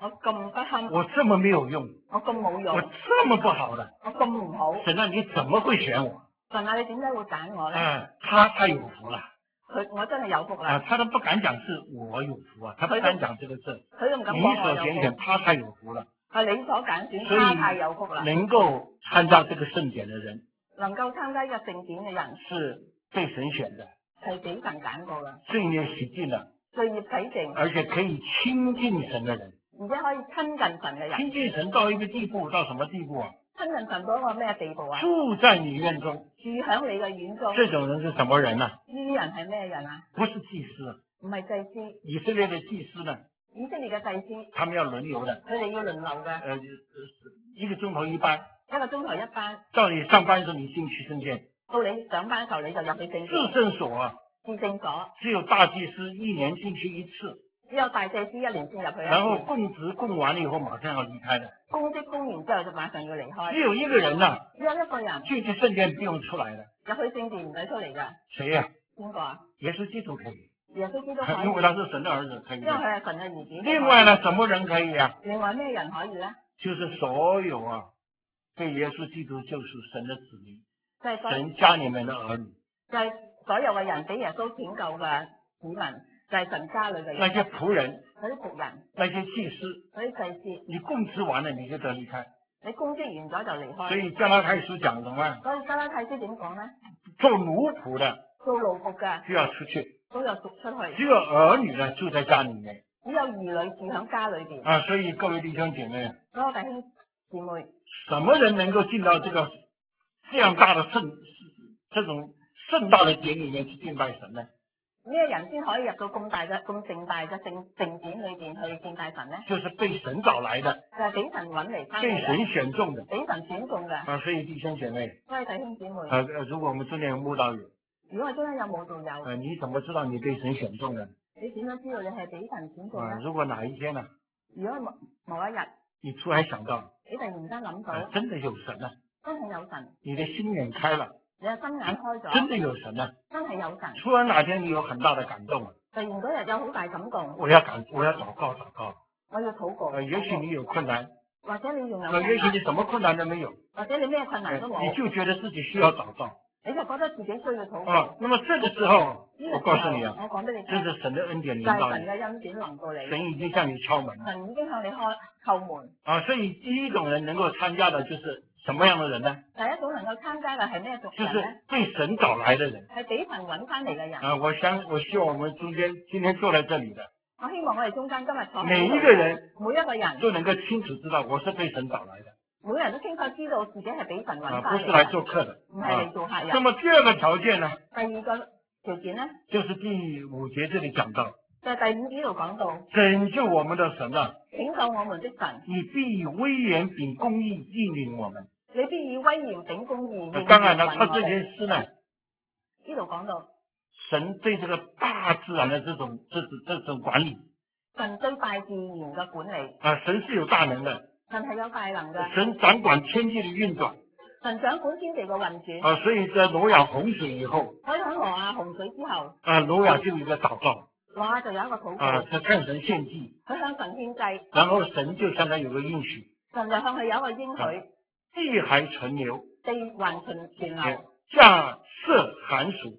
我咁不堪， 我这么没有用， 我咁冇用， 我这么不好的， 我咁唔好。 神啊，你怎么会选我？ 神啊，你點解會揀我咧？ 啊，他太有福了佢我真係有福啊！ 啦。 他都不敢講是我有福啊，他不敢講這個字。 佢都唔敢你講我有所揀選， 福。 他太有福了。 係你所揀選， 所以他太有福啦。 能夠參加這個聖典的人， 能夠參加呢個聖典嘅人是被神選的， 係俾神揀過嘅， 罪孽洗淨了， 罪孽洗淨， 而且可以親近神的人。 而且可以親近神嘅人。 親近神到一個地步，到什麼地步啊？ 親近神到一個咩地步啊？ 住在你院中， 住響你嘅院中。 這種人是什麼人呢、啊？ 呢啲人係咩人啊？ 不是祭司， 唔係祭司。 以色列的祭司呢？ 以色列嘅祭司， 他們要輪流的， 佢哋要輪流嘅， 呃，一個鐘頭一班。 一個鐘頭一班。 到你上班的時候，你進去聖殿。 到你上班嘅時候，你就入去聖殿。 至聖所啊， 至聖所， 只有大祭司一年進去一次， 只有大祭司一年先入去一次。 然後供職供完了以後，馬上要離開的。 供職供完之後就馬上要離開。 只有一個人呐、啊， 只有一個人進去聖殿不用出來的。 入去聖殿唔使出嚟㗎。 誰呀、啊？ 邊個啊？ 耶穌基督可以。 耶穌基督可以。 因為他是神的兒子，可以。 因為佢係神嘅兒子。 另外呢，什麼人可以啊？ 另外咩人可以咧？ 就是所有啊，被耶穌基督救贖神的子民， 就係神家裏面的兒女。 就係所有嘅人俾耶穌拯救嘅子民，就係神家裏嘅人。 那些僕人， 嗰啲僕人， 那些祭司， 嗰啲祭司， 你供職完了你就得離開。 你供職完咗就離開。 所以加拉太書講什麼？ 所以加拉太書點講咧？ 做奴僕的， 做奴僕嘅就要出去， 都有出出去。 只有兒女呢住在家裏面。 只有兒女住喺家裏邊。 啊，所以各位弟兄姐妹， 所有弟兄姊妹， 什麼人能夠進到這個這樣大的聖這種盛大的典裏面去敬拜神呢？ 咩人先可以入到咁大嘅咁盛大嘅聖聖典裏邊去敬拜神呢？ 就是被神找來的， 就係俾神揾嚟翻嚟被神選中的， 俾神選中嘅。 啊，所以弟兄姐妹， 所以弟兄姊妹， 呃呃，如果我們中間有慕道友， 如果我中間有冇導友， 呃，你怎麼知道你被神選中呢？ 你點樣知道你係俾神選中啊， 咧？ 如果哪一天呢， 如果某某一日你突然想到， 你突然間諗到， 啊，真的有神啊， 真係有神， 你的心眼開了， 你嘅心眼開咗， 真的有神啊， 真係有神。 突然哪天你有很大的感動， 突然嗰日有好大感動， 我要感，我要禱告禱告， 我要禱告。 呃，也許你有困難， 或者你仲有呃， 困難， 也許你什麼困難都沒有， 或者你咩困難呃都冇， 你就覺得自己需要禱告， 你就覺得自己需要禱告。 啊，那麼這個時候，我呢個時候告訴你啊， 我講俾你聽， 這是神的恩典臨就係到你， 神嘅恩典臨到你， 神已經向你敲門了。 神已經向你開叩門。 啊，所以第一種人能夠參加的就是什麼樣的人呢？ 第一種能夠參加嘅係咩族就是人咧？ 被神找來的人。 係俾神揾翻嚟嘅人。 啊，我想我希望我們中間今天坐在這裡的我希望我哋中間今日坐喺每度一個人每一個人都能夠清楚知道我是被神找來的， 每個人都清楚知道自己係俾神揾啊， 翻嚟不是來嘅， 做客的。 唔係嚟做客人。 那麼第二個條件呢， 第二個條件咧， 就是第五節這裡講到， 就係第五節度講到拯救我們的神啊， 拯救我們的神， 你必以威嚴秉公義引領我們。 你必以威嚴秉公義應啊當然了， 允我哋。 他這些詩呢， 呢度講到神對這個大自然的這種這種這種管理神對大自然嘅管理， 啊，神是有大能的， 神係有大能嘅， 神掌管天地的運轉。 神掌管天地嘅運轉。 啊，所以在挪亞洪水以後， 所以喺挪亞洪水之後， 啊，挪亞就有一個禱告， 挪亞就有一個禱告， 啊，他向神獻祭， 佢向神獻祭， 然後神就向他有個應許， 神就向佢有一個應許， 啊地還存留， 地還存存留， 稼穑寒暑，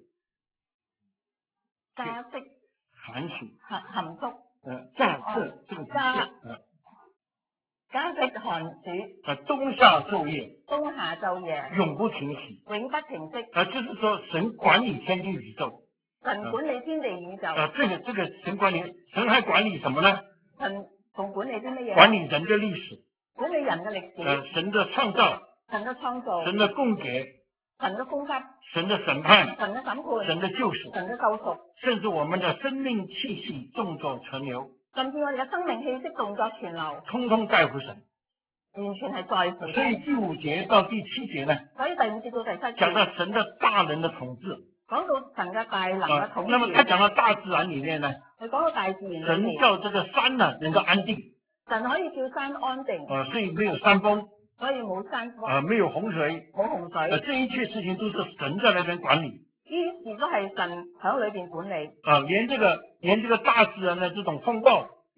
加息寒暑， 含含蓄， 呃，稼穑這個不加是，呃， 加息寒暑， 啊，冬夏晝夜冬夏晝夜， 永不停息， 永不停息。 啊，就是說神管理天地宇宙， 神管理天地宇宙， 啊，這個這個神管理，神還管理什麼呢？ 神仲管理啲乜嘢？ 管理人的歷史， 管理人嘅歷史， 呃，神的創造， 神嘅創造， 神的供給， 神嘅供給， 神的審判， 神嘅審判， 神的救贖。 神嘅救贖， 甚至我們的生命氣息動作存留， 甚至我哋嘅生命氣息動作存留， 通通在乎神。 完全係在乎所以神。 第五節到第七節呢， 所以第五節到第七講到節神的大能的統治講到神嘅大能嘅啊。 統那麼他治， 講到大自然裏面呢， 佢講到大自然裏神面， 叫這個山呢能夠安定神可以叫山安定， 啊，所以沒有山崩所以冇山荒， 啊，沒有洪水冇洪水， 啊，這一切事情都是神在那邊管理呢啲事都係神喺裏邊管理， 啊，連這個連這個大自然的這種風暴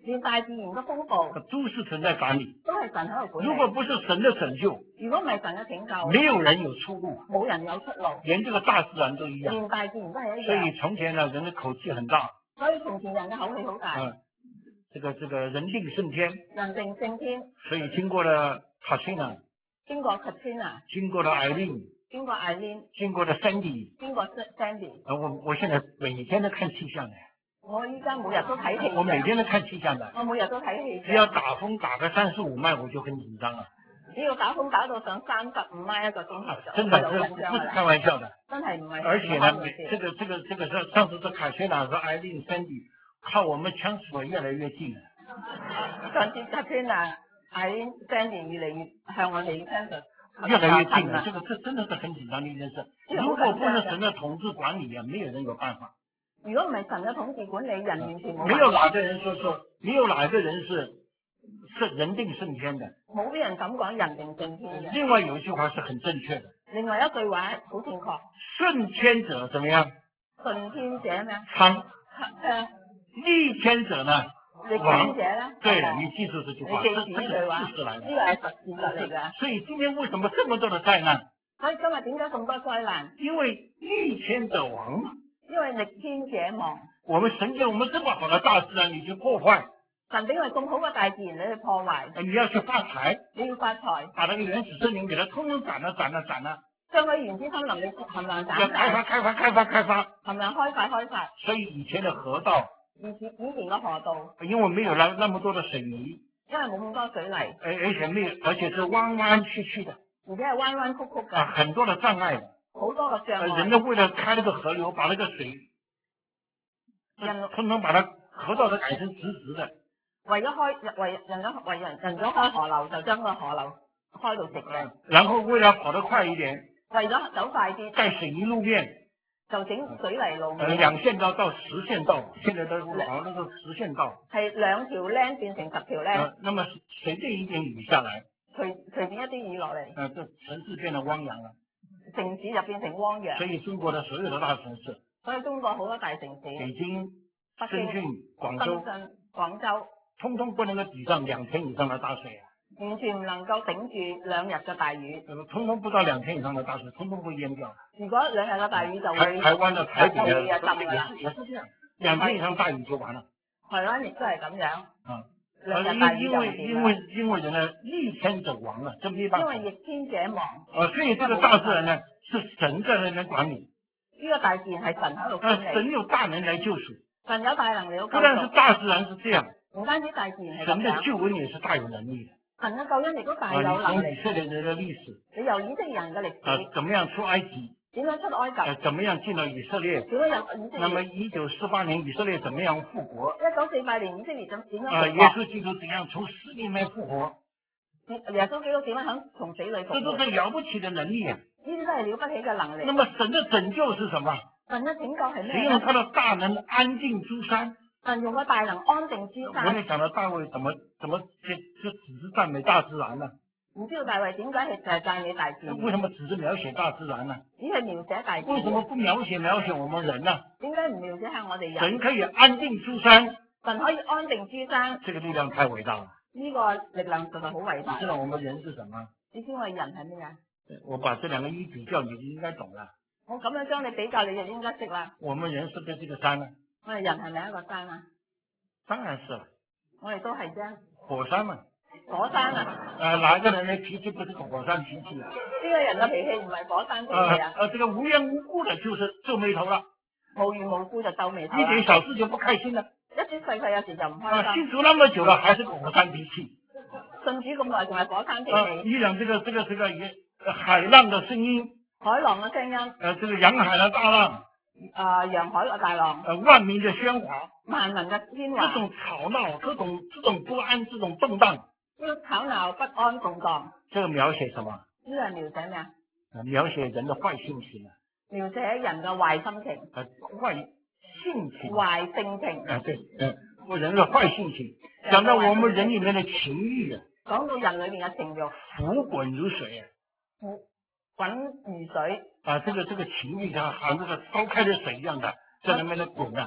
連大自然嘅風暴都是神在管理。 都係神喺度管理。 如果不是神的拯救， 如果唔係神嘅拯救， 沒有人有出路， 冇人有出路， 連這個大自然都一樣。 連大自然都係一所以樣。 從前呢，人的口氣很大。 所以從前人嘅口氣好大。 嗯，這個這個人定勝天。 人定勝天。 所以經過了 Katrina， 經過 Katrina， 經過了 Eileen， 經過 Eileen， 經過了 Sandy， 經過 Sandy。 呃，我我現在每天都看氣象的。 我依家每日都睇氣象。 我每天都看氣象的。 我每日都睇氣象。 只要打風打個三十五邁，我就很緊張了。 只要打風打到上三十五邁一個鐘頭就真的是不是開玩笑的。 真係唔係。 而且呢，這個這個這個上上次這卡翠娜和艾琳、Sandy，靠我們相處越來越近了。 上次卡翠娜、艾琳、Sandy 越嚟越向我哋相處。 越來越近了，這個這真的是很緊張的一件事。如果不是神的統治管理啊，沒有人有辦法。 如果唔係神嘅統治管理，人完全冇。 沒有哪個人說說，沒有哪個人是是人定勝天的。 冇啲人咁講人定勝天嘅。 另外有一句話是很正確的。 另外一句話好正確。 順天者怎麼樣？ 順天者咩？ 昌。 誒。 逆天者呢？ 逆天者呢？ 對了，你記住這句話， 你記住呢句話， 這是事實來的。 呢個係實事實嚟㗎。 所以今天為什麼這麼多的災難？ 所以今日點解咁多災難？ 因為逆天者亡。 因為逆天者亡。 我們神給我們這麼好的大自然，你去破壞。 神俾我哋咁好嘅大自然，你去破壞。 你要去發財。 你要發財。把那個原始森林給它通通斬了，斬了，斬了。 將佢原始森林你冚唪唥斬。 要開發，開發，開發，開發。 冚唪唥開發，開發。 所以以前的河道。 以前以前嘅河道。 因為沒有那那麼多的水泥。 因為冇咁多水泥。 而而且沒有，而且是彎彎曲曲的。 而且係彎彎曲曲嘅。 啊，很多的障礙。 好多嘅障礙。 人都為了開那個河流，把那個水。人通通把它河道都改成直直的， 為咗開為人咗為人人咗開河流，就將個河流開到直嘅。 然後為了跑得快一點， 為咗走快啲， 在水泥路面就整水泥路面。 呃，兩線道到十線道，現在都往那個十線道。 係兩條鏈變成十條鏈。 呃，那麼隨便一點雨下來， 隨隨便一啲雨落嚟， 呃，這城市變得汪洋了。 城市就變成汪洋。 所以中國的所有的大城市。 所以中國好多大城市， 北京、 北京、 深圳、廣州、 深圳、廣州， 通通不能夠抵上兩天以上的大水啊！ 完全唔能夠頂住兩日嘅大雨。 通通不到兩天以上的大水，通通會淹掉。 如果兩日嘅大雨就會台台灣的台北嘅也是也是這樣，兩天以上大雨就完了。 台灣亦都係咁樣。 啊， 兩日大雨因為因為因為人呢逆天者亡了，這沒辦法。 因為逆天者亡。 啊，所以這個大自然呢是神在那邊管理。 呢個大自然係神喺度管理。 神有大能來救贖。 神有大能嚟到救贖。 不但是大自然是這樣， 唔單止大自然係咁樣。 神的救恩也是大有能力的。 神嘅救恩亦都大有能力。 啊，你從以色列人的歷史。 你由以色列人嘅歷史。 啊，怎麼樣出埃及？ 點樣出埃及？ 啊，怎麼樣進了以色列？ 點樣入以色列？ 那麼一九四八年以色列怎麼樣復活？ 一九四八年以色列怎點樣復活？ 啊，耶穌基督怎樣從死裏面復活？ 耶穌基督點樣響從死裏復活？ 這都是了不起的能力啊！ 呢啲都係了不起嘅能力。 那麼神的拯救是什麼？ 神嘅拯救係咩？ 神用他的大能安定諸山。 神用個大能安定諸山。 我哋講到大衛怎麼怎麼就就只是讚美大自然呢？ 唔知道大衛點解係就係讚美大自然？ 為什麼只是描寫大自然呢？ 只係描寫大自然。 為什麼不描寫描寫我們人呢？ 點解唔描寫下我哋人？ 神可以安定諸山。 神可以安定諸山。 這個力量太偉大了。 呢個力量實在好偉大。 你知道我們人是什麼？ 你知我哋人係咩啊？ 我把這兩個一比較，你就應該懂了。 我咁樣將你比較，你就應該識啦。 我們人是不是這個山呢？ 我哋人係咪一個山啊？ 當然是了。 我哋都係啫。 火山嘛。 火山啊！ 呃，哪一個人的脾氣不是火山脾氣啊？ 呢個人嘅脾氣唔係火山脾氣啊！ 呃，這個無緣無故的，就是皺眉頭了。 無緣無故就皺眉頭。 一點小事就不開心了。 一啲細細有時就唔開心。 啊，信主那麼久了，還是個火山脾氣。 信主咁耐仲係火山脾氣。啊， 你講這個這個這個也海浪的聲音。 海浪嘅聲音。 呃，這個洋海的大浪。 啊，洋海嘅大浪。 呃，萬民的喧嘩。 萬民嘅喧嘩。 這種吵鬧，這種這種不安，這種動盪。 呢個吵鬧不安動盪。 這個描寫什麼？ 呢個係描寫咩啊？ 描寫人的壞性情啊。 描寫人嘅壞心情。 呃，壞性情。 壞性情。 啊，對，嗯，我人的壞性情，講到我們人裏面的情欲啊。 講到人裏面嘅情欲。 浮滾如水啊。 浮滾如水。 啊，這個這個情欲像像那個燒開的水一樣的，在那邊的滾啊。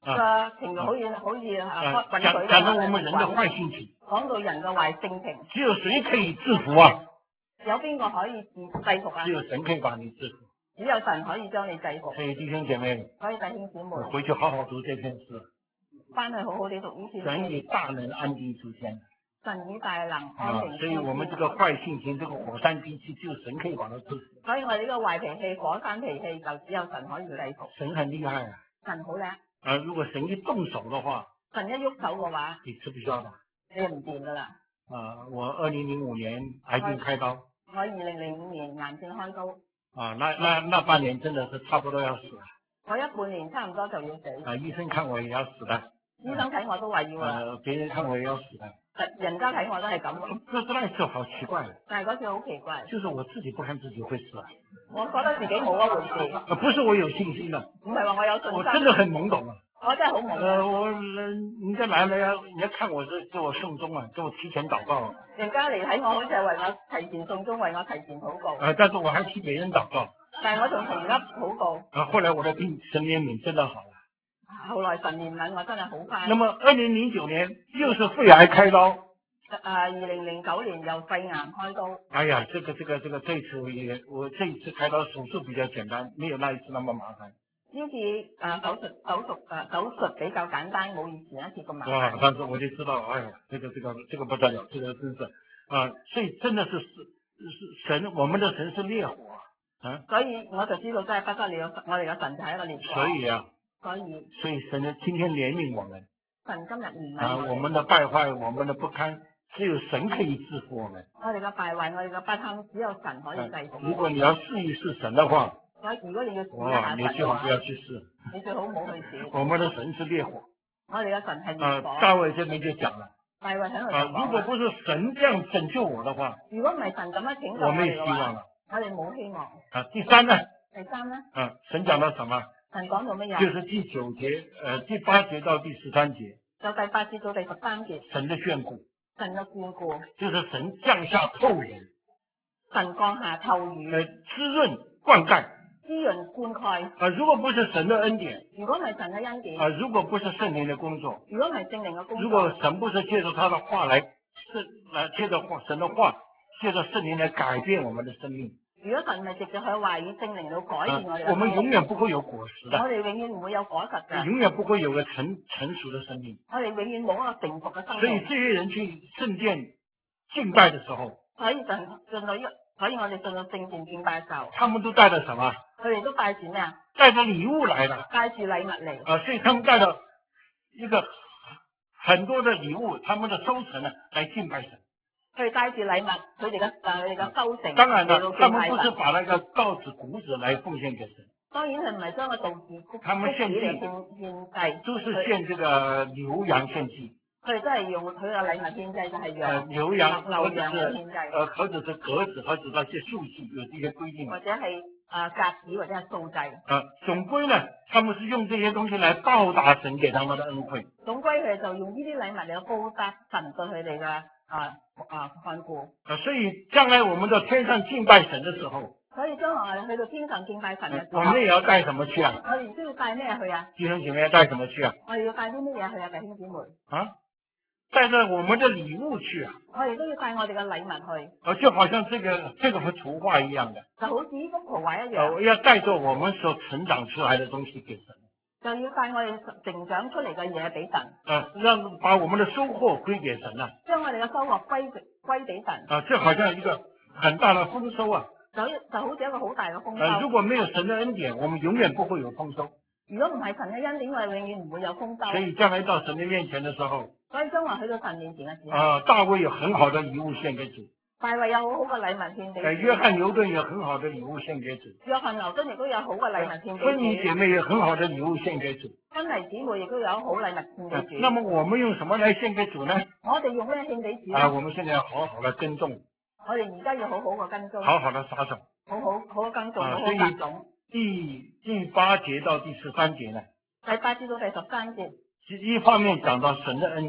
個情慾好似好似啊啊， 滾水講講到我咁們人的壞性情， 講到人嘅壞性情， 只有誰可以制服啊？ 有邊個可以制制服啊？ 只有神可以把你制服。 只有神可以將你制服。 所以弟兄姐妹， 所以弟兄姊妹， 回去好好讀這篇詩。 翻去好好地讀呢篇神以詩。 大能安定諸天。 神以大能安啊， 定。 所以我們這個壞性情，這個火山脾氣，只有神可以把它制服。 所以我哋呢個壞脾氣、火山脾氣，就只有神可以制服。 神很厲害啊！ 神好叻。 啊，如果神一動手的話， 神一喐手嘅話， 你吃不消的。 你唔掂噶啦。 啊，我二零零五年癌症開刀。 我二零零五年癌症開刀。 啊，那那那半年真的是差不多要死了。 我一半年差唔多就要死。 啊，醫生看我也要死的。 醫生睇我都話要啦。 呃，別人看我也要死的。 人家睇我都係咁。 這這那次好奇怪。 但係嗰次好奇怪。 就是我自己不看自己會死啊。 我覺得自己冇一回事。 啊，不是我有信心的。 唔係話我有信心。 我真的很懵懂啊。 我真係好懵。 呃，我人家來了呀，人家看我是給我送終啊，給我提前禱告啊。 人家嚟睇我好似係為我提前送終，為我提前禱告。 呃，但是我還替別人禱告。 但係我仲同人家禱告。 啊，後來我的病神憐憫真的好了。 後來神憐憫我真係好翻。 那麼二零零九年又是肺癌開刀。 啊，二零零九年又肺癌開刀。 哎呀，這個這個這個這次我也我這一次開刀手術比較簡單，沒有那一次那麼麻煩。 呢次啊手術手術啊手術比較簡單，冇以前一次咁麻煩。 啊，當時我就知道，哎呀，這個這個這個不得了，這個真是啊，所以真的是是是神，我們的神是烈火啊。 所以我就知道真係不得了，我哋嘅神就係一個烈火。 所以啊， 所以所以神呢今天憐憫我們。 神今日憐憫啊，我們的敗壞，我們的不堪，只有神可以制服我們。 我哋嘅敗壞，我哋嘅不堪，只有神可以制服。 如果你要試一試神的話， 如果你要試一哇， 下你最好不要去試。 你最好唔好去試。 我們的神是烈火。 我哋嘅神係烈火。 啊，大衛這邊就講了。 大衛喺度啊，如果不是神這樣拯救我的話， 如果唔係神咁樣拯救我沒希望了。 我哋冇希望。 啊，第三呢？ 第三呢？ 啊，神講到什麼？ 神講到乜嘢？ 就是第九節，呃，第八節到第十三節。 就第八節到第十三節。 神的眷顧。 神嘅眷顧。 就是神降下透雨。 神降下透雨。 呃，滋潤灌溉。 滋潤灌溉。 啊，如果不是神的恩典。 如果唔係神嘅恩典。 啊，如果不是聖靈的工作。 如果唔係聖靈嘅工作。 如果神不是借着他的話來，是來借着話神的話，借着聖靈來改變我們的生命。 如果神唔係藉着佢話語聖靈嚟改變我哋、 啊，我們永遠不會有果實的。 我哋永遠唔會有果實嘅。 永遠不會有個成成熟的生命。 我哋永遠冇一個成熟嘅生命。 所以這些人去聖殿敬拜的時候， 所以進進到一，所以我哋進到聖殿敬拜嘅時候， 他們都帶着什麼？ 佢哋都帶住咩啊？ 帶着禮物來的。 帶住禮物嚟。 啊，所以他們帶着一個很多的禮物，他們的收成呢，來敬拜神。 佢哋帶住禮物，佢哋嘅佢哋嘅收成。 當然啦，他們不是把那個稻子、谷子來奉獻給神。 當然佢唔係將個稻子、谷子嚟獻獻祭， 都是獻這個牛羊獻祭。 佢哋都係用佢嘅禮物獻祭，就係羊、 牛羊、 牛羊嘅獻祭。 呃，或者是鴿子，或者那些數祭，有這些規定。 或者係啊鴿子，或者係素祭。 啊，總歸呢，他們是用這些東西來報答神給他們的恩惠。 總歸佢哋就用呢啲禮物嚟報答神對佢哋嘅啊啊看顧。 啊，所以將來我們到天上敬拜神的時候， 所以將來我哋去到天上敬拜神嘅時候， 我們也要帶什麼去啊？ 我哋都要帶咩去啊？ 弟兄姐妹要帶什麼去啊？ 我哋要帶啲乜嘢去啊？弟兄姊妹啊，帶着我們的禮物去啊！ 我哋都要帶我哋嘅禮物去。 啊，就好像這個這個和圖畫一樣的， 就好似呢幅圖畫一樣。 啊，要帶着我們所成長出來的東西給神。 就要帶我哋成長出嚟嘅嘢俾神。 啊，讓把我們的收穫歸給神啊！ 將我哋嘅收穫歸歸俾神。 啊，這好像一個很大的豐收啊！ 就就好似一個好大嘅豐收。 啊，如果沒有神的恩典，我們永遠不會有豐收。 如果唔係神嘅恩典，我哋永遠唔會有豐收。 所以將來到神的面前的時候， 所以將來去到神面前嘅時候， 啊，大衛有很好的禮物獻給主。 大衛有好好嘅禮物獻俾主。 誒，約翰牛頓有很好的禮物獻給主。 約翰牛頓亦都有好嘅禮物獻俾主。 芬妮姐妹有很好的禮物獻給主。 芬妮姊妹亦都有好禮物獻俾主。 那麼我們用什麼來獻給主呢？ 我哋用咩獻俾主？ 啊，我們現在要好好的耕種。 我哋而家要好好嘅耕種。 好好的撒種。 好好好好耕種，好好撒種。 第第八節到第十三節呢？ 第八節到第十三節。 一方面講到神的恩典。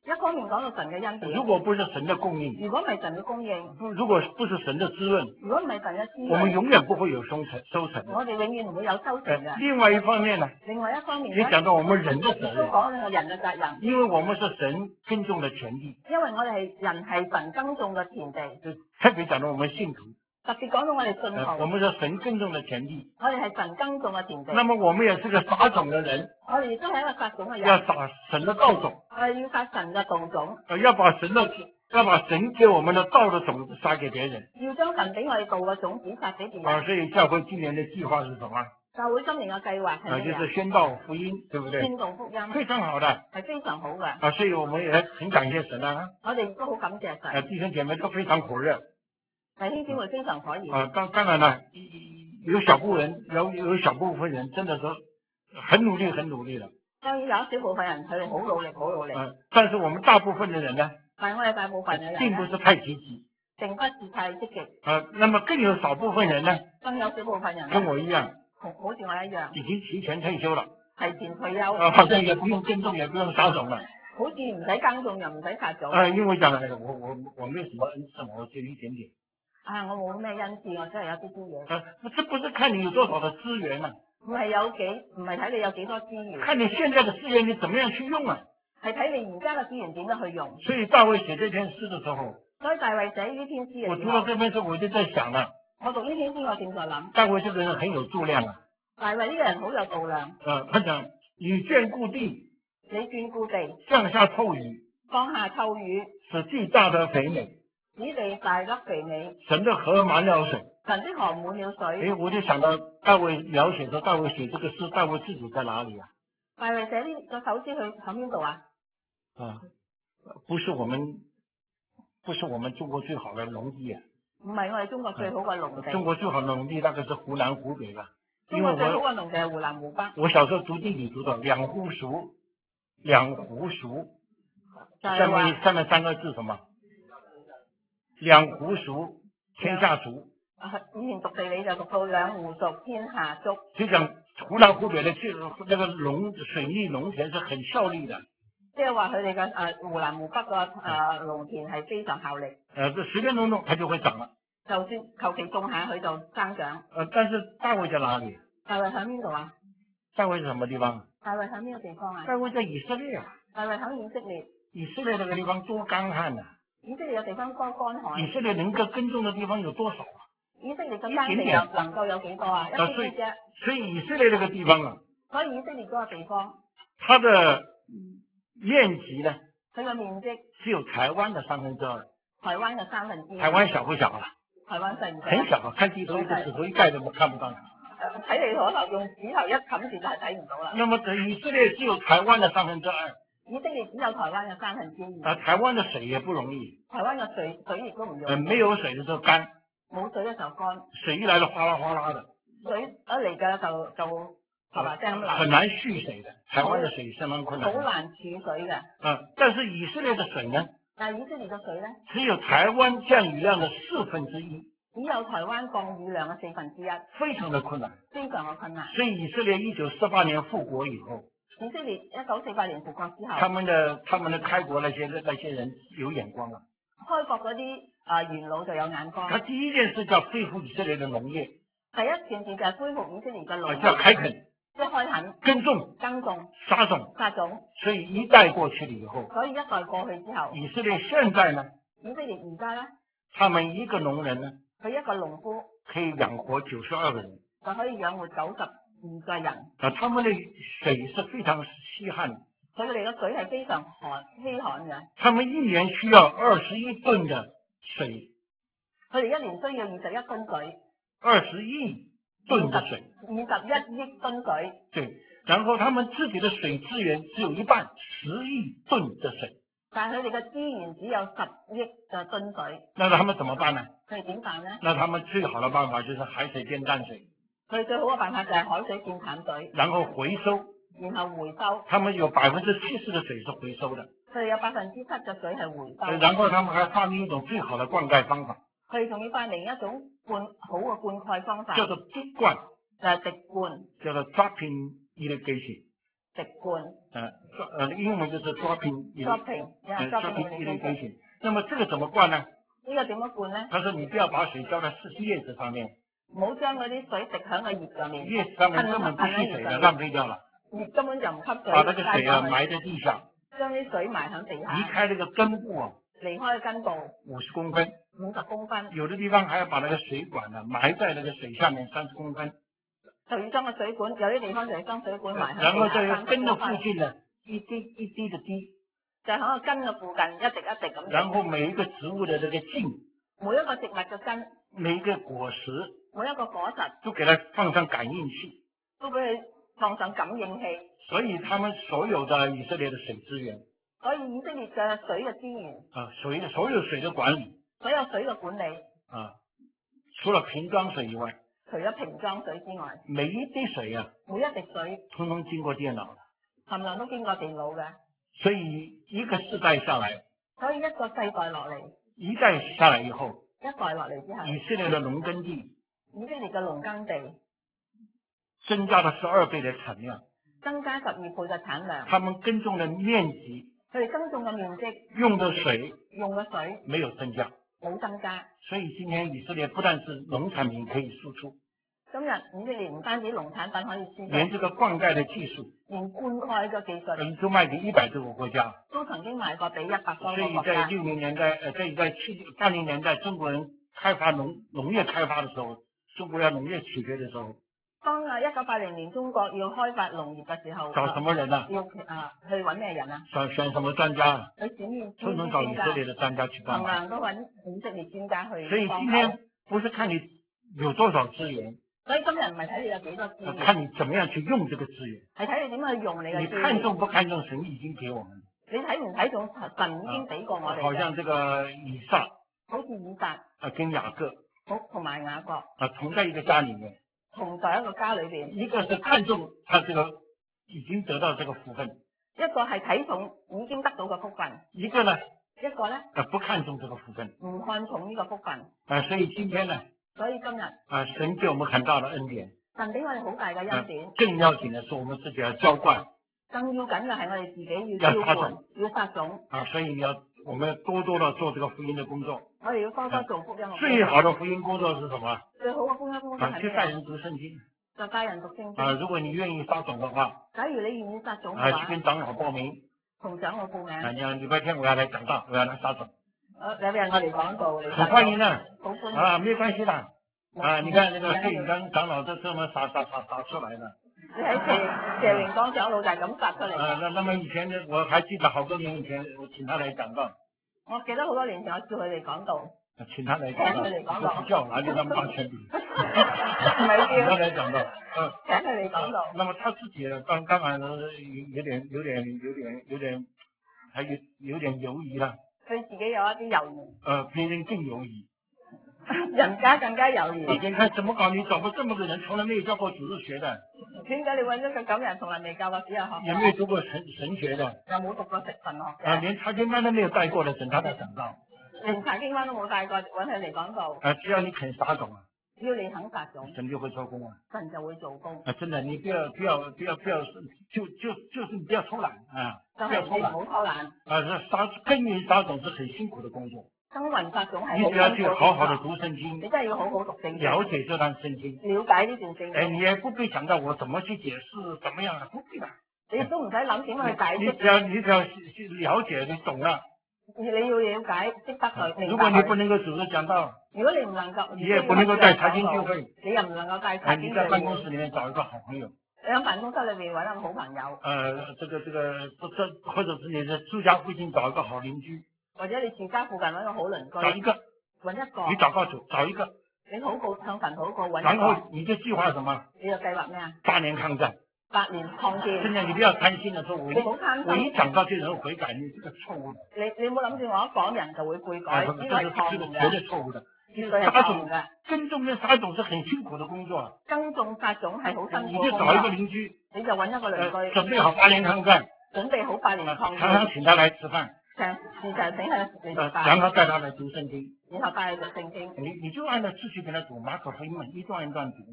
一方面講到神嘅恩典， 如果不是神的供應， 如果唔係神嘅供應， 不如果不是神的滋潤， 如果唔係神嘅滋我們潤， 永遠不會有收成收成的。 我哋永遠唔會有收成嘅。 呃另外一方面呢， 另外一方面也咧， 講到我們人的責都任， 講到人嘅責任， 因為我們是神耕種的田地， 因為我哋係人係神耕種嘅田地， 就特別講到我們信徒， 特別講到我哋信呃我徒， 們是神耕種的田地， 我哋係神耕種嘅田地， 那麼我們也是個撒種的人， 我哋亦都係一個撒種嘅人， 要撒神的道種， 我哋要撒神嘅道種， 呃要把神的要把神給我們的道的種子撒給別人。 要將神俾我哋道嘅種子撒俾別啊， 人。 所以教會今年的計劃是什麼？ 教會今年嘅計劃啊， 係咩啊？ 就是宣道福音，對不對？ 宣道福音非常好的係非常好嘅， 啊，所以我們也很感謝神啊。 我哋亦都好感謝啊， 神， 弟兄姐妹都非常火熱弟兄姊妹非常可以。 啊。當當然了，有小部分人有有小部分人真的是很努力，很努力的。 當然有一小部分人佢哋好努力，好努力， 啊，但是我們大部分的人呢， 但係我哋大部分嘅人咧並不是太積極並不是太積極， 啊。那麼更有少部分人呢， 更有少部分人咧跟我一樣， 同好似我一樣已經提前退休了提前退休， 啊，好像也不用耕種，也不用撒種了好似唔使耕種又唔使撒種。 啊。因為講了，我我我沒有什麼恩賜，我就一點點。 啊！我冇咩恩賜，我真係有啲啲嘢， 啊，這不是看你有多少的資源啊， 唔係有幾，唔係睇你有幾多資源， 看你現在的資源你怎麼樣去用啊。 係睇你而家嘅資源點樣去用。 所以大衛寫這篇詩的時候， 所以大衛寫呢篇詩我讀到嘅時候， 這篇詩我就在想了， 我讀呢篇詩我正在諗， 大衛這個人很有度量啊。 大衛呢個人好有度量， 啊，他講你眷顧地， 你眷顧地， 降下透雨， 降下透雨， 使地大得肥美， 使地大得肥美， 神的河滿了水。 神的河滿了水。 哎，我就想到大衛描寫說，大衛寫這個詩，大衛自己在哪裡啊？ 大衛寫呢個首詩去喺邊度啊？ 啊，不是我們，不是我們中國最好的農地啊。 唔係我哋中國最好嘅農地， 中國最好的農地大概是湖南湖北吧。因為中國最好我嘅農地係湖南湖北。 我小時候讀地理讀到兩湖熟，兩湖熟，下就係話面下面三個字什麼？兩湖熟，天下足。 啊以前讀地理就讀到兩湖熟，天下足。 就講湖南湖北的這那個農水利農田是很效力的。 即係話佢哋嘅誒湖南湖北個誒農田係非常效力， 呃，這隨便弄弄它就會長了。 就算求其種下佢就生長。 呃，但是大衛在哪裡？ 大衛喺邊度啊？ 大衛是什麼地方？ 大衛喺邊個地方啊？ 大衛在以色列啊。 大衛喺以色列， 以色列那個地方多乾旱啊！ 以色列嘅地方多乾旱。 以色列能夠耕種的地方有多少啊？ 以色列嘅耕地又能夠有幾多啊？一啲啲啫。 所以以色列這個地方啊， 所以以色列嗰個地方， 它的面積呢， 佢嘅面積只有台灣的三分之二。 台灣嘅三分之一。 台灣小不小啊？ 台灣細唔細？ 很小啊，看地圖一個指頭一蓋都看不到。 睇地圖可能用指頭一冚住就係睇唔到啦。 那麼以色列只有台灣的三分之二。 以色列只有台灣嘅三分之二。 啊，台灣的水也不容易。 台灣嘅水水亦都唔容易。 呃，沒有水的時候乾。 冇水嘅時候乾。 水一來就嘩啦嘩啦的。 水一嚟嘅就就係嘛，即係咁流。 很難蓄水的，台灣的水相當困難。 好難儲水嘅。 啊，但是以色列的水呢？ 但係以色列嘅水咧， 只有台灣降雨量的四分之一。 只有台灣降雨量嘅四分之一。 非常的困難。 非常嘅困難。 所以以色列一九四八年復國以後， 以色列一九四八年復國之後， 他們的他們的開國那些那些人有眼光啊。 開國嗰啲啊元老就有眼光。 他第一件事叫恢復以色列的農業。 第一件事就係恢復以色列嘅農業。 叫開墾。 即係開墾。 耕種。 耕種。 撒種。 撒種。 所以一代過去了以後。 所以一代過去之後。 以色列現在呢？ 以色列而家咧？ 他們一個農人呢？ 佢一個農夫可以養活九十二個人。 就可以養活九十二個人。 啊，他們的水是非常稀罕。 佢哋嘅水係非常寒稀罕嘅。 他們一年需要二十一噸的水。 佢哋一年需要二十一噸水。 二十億噸的水。 二十一億噸水。 對，然後他們自己的水資源只有一半，十億噸的水。 但係佢哋嘅資源只有十億嘅噸水。 那他們怎麼辦呢？ 佢哋點辦呢？ 那他們最好的辦法就是海水變淡水。 佢哋最好嘅辦法就係海水變淡水。 然後回收。 然後回收。 他們有百分之七十的水是回收的。 佢哋有百分之七嘅水係回收。 然後他們還發明一種最好的灌溉方法。 佢哋仲要發明一種灌好嘅灌溉方法。 叫做滴灌。 就係滴灌。 叫做 dropping irrigation。 食罐呃呃，英文就是 dropping shopping，有呃人 shopping shopping irrigation。 irrigation。那么这个怎么灌呢？ 呢個點樣灌咧？ 他說你不要把水澆在樹葉子上面， 唔好將嗰啲水滴喺個葉上面， 葉子上面根本不吸水的，浪費掉了。 葉根本就唔吸水， 把那個水啊埋在地下， 將啲水埋喺地離下， 開那個根部啊離開根部五十公分， 五十公分， 有的地方還要把那個水管呢埋在那個水下面三十公分， 就要將個水管，有啲地方就係將水管埋喺然後地下在根的三十公分， 附近呢一滴一滴的滴， 就喺個根嘅附近一滴一滴咁滴。 然後每一個植物的這個莖， 每一個植物嘅根， 每一個果實每一個果實都給它放上感應器， 都俾佢放上感應器， 所以他們所有的以色列的水資源所以以色列嘅水嘅資源， 啊，水所有水的管理所有水嘅管理， 啊，除了瓶裝水以外， 除咗瓶裝水之外， 每一滴水啊， 每一滴水通通經過電腦的， 冚唪唥都經過電腦嘅， 所以一個世代下來， 所以一個世代落嚟， 一代下來以後， 一代落嚟之後， 以色列的農耕地以色列嘅農耕地增加了十二倍的產量， 增加十二倍嘅產量， 他們耕種的面積、 佢哋耕種嘅面積、 用的水用嘅水沒有增加， 冇增加。 所以今天以色列不但是農產品可以輸出， 今日以色列唔單止農產品可以輸連出， 這個灌溉的技術， 連灌溉嘅技術都賣給一百多個國家。 都曾經賣過俾一百多所以個國家。 在六零年代，呃，在在七八零年代，中國人開發農農業開發的時候，中國要農業起飛的時候， 當啊一九八零年中國要開發農業嘅時候， 找什麼人啊？ 要啊去揾咩人啊？ 選選什麼專家啊？ 去選面通通找以色列的專家去幫同忙。 樣都揾以色列專家去所以幫手。 今天不是看你有多少資源， 所以今日唔係睇你有幾多資源， 看你怎麼樣去用這個資源。 係睇你點去用你嘅你資源。 看重不看重神已經給我們？ 你睇唔睇重神已經俾過我哋嘅？ 好像這個以撒好似以撒啊跟雅各好同埋雅各啊同在一個家裏面， 同在一個家裏邊， 一個是看重他這個已經得到這個福分， 一個係睇重已經得到嘅福分， 一個呢一個咧啊不看重這個福分唔看重呢個福分。 啊，所以今天呢所以今日啊神給我們很大的恩典， 神俾我哋好大嘅啊恩典。 更要緊的是我們自己要澆灌更要緊嘅係我哋自己要澆灌，要撒種。 啊，所以要我們要多多的做這個福音的工作。 我哋要多多做福音嘅工作。 最好的福音工作是什麼？ 最好嘅福音工作啊， 係咩？ 去帶人讀聖經。 就帶人讀聖經。 啊，如果你願意撒種的話， 假如你願意撒種啊， 嘅話， 去跟長老報名。 同長老報名。 啊，你講禮拜天我要來講道，我要來撒種。 誒，有日我哋講道， 很歡迎的。 好歡迎。 啊，沒關係的。啊，你看那個謝永剛長老都這麼撒撒撒撒出來的。 你喺謝謝永剛長老就係咁撒出嚟。 啊，那那麼以前呢，我還記得好多年以前，我請他來講道。 我記得好多年前我叫佢哋講道。 請他來講道。 請佢哋講道。 不是叫我，就他們當權柄。 唔係叫。 請他來講道。嗯。 請佢哋講道。 那麼他自己呢，當當然有有點有點有點有點還有有點猶豫啦。 佢自己有一啲猶豫。 呃，別人更猶豫。 人家更加猶豫。 你看怎麼搞？你找個這麼個人，從來沒有教過主日學的。 點解你揾咗個咁人，從來未教過主日學？ 也沒有讀過神神學的。 又冇讀過神學。 啊，連查經班都沒有帶過的，神他在講道。 連查經班都冇帶過，揾佢嚟講道。 啊，只要你肯撒種啊， 只要你肯撒種， 神就會做工啊。 神就會做工。 啊，真的，你不要不要不要不要，就就就是你不要偷懶啊， 不要偷懶。唔好偷懶。 啊，撒耕耘撒種是很辛苦的工作。 耕耘撒種係好辛苦。 你只要去好好的讀聖經。 你真係要好好讀聖經。了解這段聖經。 了解呢段聖經。 哎，你也不必想到我怎麼去解釋，怎麼樣，不必的。 你都唔使諗點去解釋。 你只要你只要去了解，你懂了。 你要了解，識得佢，明白佢。 如果你不能夠主持講道， 如果你唔能夠， 你也不能夠帶查經聚會， 你又唔能夠帶查經聚會。 你在辦公室裏面找一個好朋友。 你喺辦公室裏邊揾一個好朋友。 呃，這個這個不這，或者是你的住家附近找一個好鄰居。 或者你住家附近揾個好鄰居。 找一個。 揾一個。 你禱告主，找一個。 你禱告向神禱告揾一個。 然後你的計劃什麼？ 你嘅計劃咩啊？ 八年抗戰。 八年抗戰。 真的，你不要貪心的說，我一我一講到就人悔改，你這個錯誤。 你你冇諗住我一講人就會悔改，呢個係錯誤嘅。 絕對錯誤的。 絕對係錯誤嘅。 耕種跟撒種是很辛苦的工作。 耕種撒種係好辛苦。 你就找一個鄰居。 你就揾一個鄰居。 準備好八年抗戰。 準備好八年抗戰。 常常請他來吃飯。 常時常請佢嚟食飯。 然後帶他來讀聖經。 然後帶佢讀聖經。 你你就按照次序給他讀馬可福音嘛，一段一段讀。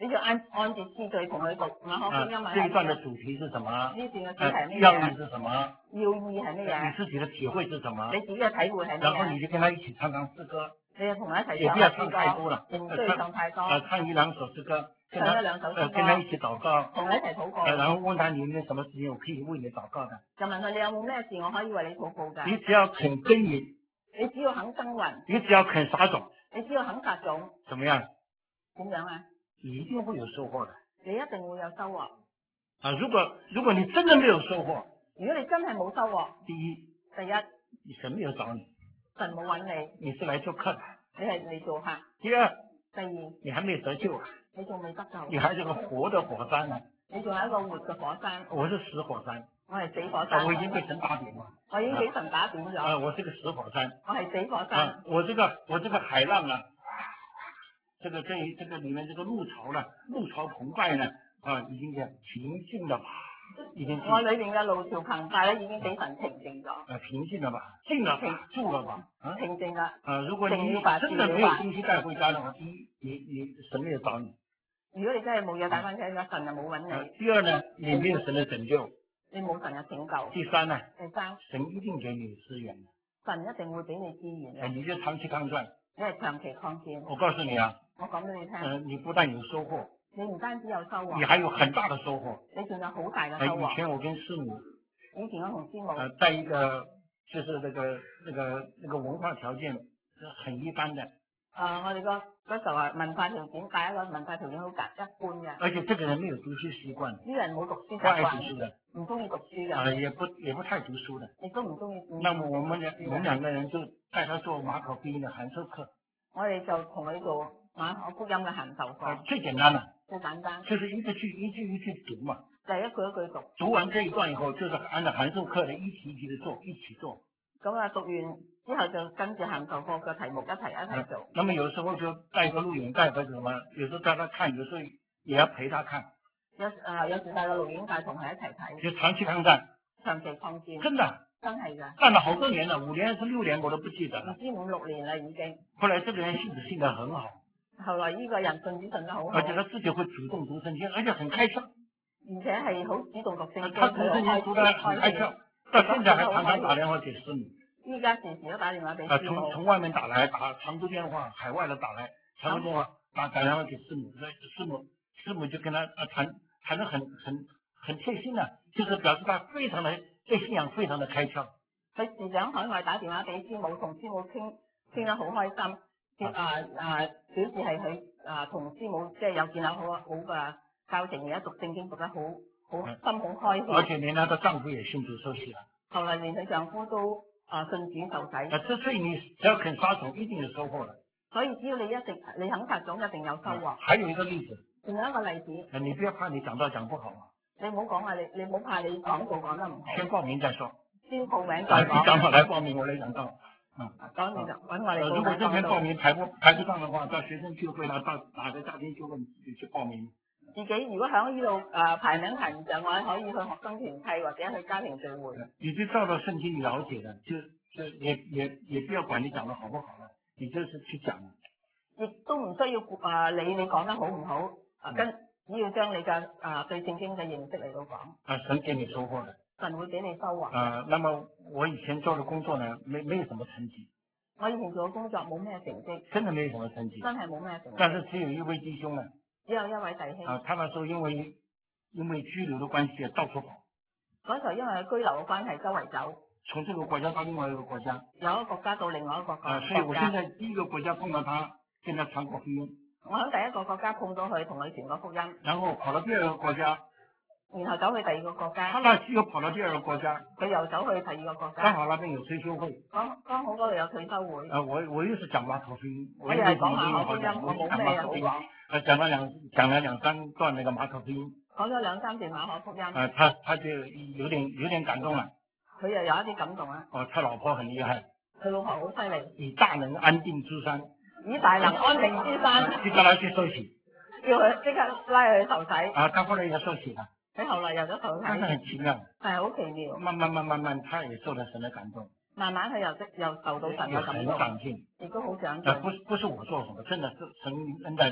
你就按按住次序同佢讀馬可福音啊， 啊。 这一段的主题是什么？ 呢段嘅主題呃， 係咩要義嘢？ 是什麼？ 要義係乜你嘢？ 自己的體會是什麼？ 你自己嘅體會係乜然後嘢？ 你就跟他一起唱唱詩歌， 你就同佢一齊也不要唱唱太多詩歌， 了， 亦唔需要唱太多。 呃，唱一兩首詩歌，跟他唱一兩首詩歌呃跟他一起禱告， 同佢一齊禱告。 呃，然後問他你有沒有什麼事情我可以為你禱告的？ 就問佢你有冇咩事我可以為你禱告㗎？ 你只要肯耕耘， 你只要肯耕耘， 你只要肯撒種， 你只要肯撒種， 怎麼樣？ 點樣啊？ 一定會有收穫的。 你一定會有收穫。 啊，如果如果你真的沒有收穫， 如果你真係冇收穫， 第一， 第一， 你神沒有找你， 神冇揾你， 你是來做客的； 你係嚟做客。 第二， 第二， 你還沒得救， 你仲未得救， 你還是個活的火山呢。 你仲係一個活嘅火山。 我是死火山， 我係死火啊， 山。 我已經被神打扁了。 我已經俾神打扁咗。 啊，我是個死火山。 我係死火山。 啊，我這個我這個海浪啊，這個這這個裏面這個陸潮呢，陸潮澎湃呢，啊，已經是平靜了吧？已經我裏邊嘅路潮澎湃咧，已經俾神平靜咗。 啊，平靜了吧？靜了吧？住了吧？啊， 平靜啦。 啊，如果你真的沒有東西帶回家的話，第一，你你神沒有找你。 如果你真係冇嘢帶翻車，神就冇揾你。 啊，第二呢，你沒有神的拯救。 你冇神嘅拯救。 第三呢？ 第三， 神一定給你資源。 神一定會俾你資源啊， 嘅。 你就長期抗戰。 你係長期抗戰。 我告訴你啊。 我講俾你聽。 呃，你不但有收穫。 你唔單止有收穫。 你還有很大的收穫。 你仲有好大嘅呃， 收穫。 以前我跟師母。 以前我同師母。 呃，在一個就是那個那個那個文化條件是很一般的。 啊、呃，我哋個嗰時候啊，文化條件，第一個文化條件好簡一般嘅。 而且這個人沒有讀書習慣。 呢個人冇讀書習慣。 不愛讀書的。 唔中意讀書嘅。 啊、呃，也不也不太讀書的。 亦都唔中意。 那麼我們兩我們兩個人就帶他做馬可福音的函授課。 我哋就同佢做馬可福音嘅函授課。 啊，最簡單啦。 最簡單。 就是一個句一句一句讀嘛。 就係一句一句讀。 讀完這一段以後，就是按照函授課的一題一題的做，一起做。 咁啊，讀完之後就跟住函授課嘅題目一齊一齊做、 嗯。那麼有時候就帶個錄影帶或者什麼，有時候帶他看，有時候也要陪他看。 有啊，有時帶個錄影帶同佢一齊睇。 就長期抗戰。 長期抗戰。 真的。 真係㗎。 幹了好多年了，五年還是六年我都不記得了。 唔知五六年啦已經。 後來這個人信主信得很好。 後來呢個人信主信得好好。 而且他自己會主動讀聖經，而且很開竅。 而且係好主動讀聖經。 他讀聖經讀得很開竅，到現在還常常打電話給師母。 依家時時都打電話俾師母。 啊，從從外面打來，打長途電話，海外的打來，長途電話打打電話給師母，所以師母師母就跟他啊談談得很很很貼心的，就是表示他非常的對信仰非常的開竅。 佢時常海外打電話俾師母，同師母傾傾得好開心，啊啊表示係佢啊同師母即係有建立好好嘅交情，而家讀聖經讀得好好心好開心。 而且連她的丈夫也信主受洗了。 後來連佢丈夫都啊信主受洗。 啊，這所以你只要肯撒種，一定有收穫的。 所以只要你一直你肯撒種，一定有收穫。 啊，還有一個例子。 仲有一個例子。 啊，你不要怕你講道講不好啊。 你唔好講啊！你你唔好怕你講道講得唔好。 先報名再說。 先報名再講。 趕快來報名，我來講道。嗯。 講你就揾我嚟報名。 如果這邊報名排不排不上的話，到學生聚會啦，到哪個家庭聚會自己去報名。 自己如果喺呢度誒排名排唔上，我可以去學生團契或者去家庭聚會。 你就照到聖經了解的，就就也也也不要管你講得好不好啦，你就是去講。 亦都唔需要誒理你講得好唔好，啊跟只要將你嘅啊對聖經嘅認識嚟到講。 啊，神給你收穫的。 神會俾你收穫。 啊，那麼我以前做的工作呢，沒沒有什麼成績。 我以前做嘅工作冇咩成績。 真的沒有什麼成績。 真係冇咩成績。 但是只有一位弟兄呢。 只有一位弟兄。 啊，他那時候因為因為居留的關係到處跑。 嗰時候因為居留嘅關係，周圍走。 從這個國家到另外一個國家。 有一個國家到另外一個國家。 啊，所以我現在第一個國家碰到他，跟他傳過福音。 我喺第一個國家碰到佢，同佢傳過福音。 然後跑到第二個國家。 然後走去第二個國家。 他那又跑到第二個國家。 佢又走去第二個國家。 剛好那邊有退休會。 剛剛好嗰度有退休會。 啊，我我又是講馬可福音。 我又係講馬可福音，我冇咩嘢好講。 啊，講了兩講了兩三段那個馬可福音。 講咗兩三段馬可福音。 啊，他他就有點有點感動啦。 佢又有一啲感動啊。 哦，他老婆很厲害。 佢老婆好犀利。 以大能安定諸山。 以大能安定諸山。 就叫他去受洗。 叫佢即刻拉佢去受洗。 啊，他後來也受洗了。 佢後來入咗受洗。 真係很奇妙。 係好奇妙。 慢慢慢慢慢，他也受到神的感動。 慢慢佢又即又受到神嘅感動。 很長進。 亦都好長進。 啊，不不是我做什麼，真的是神恩待他。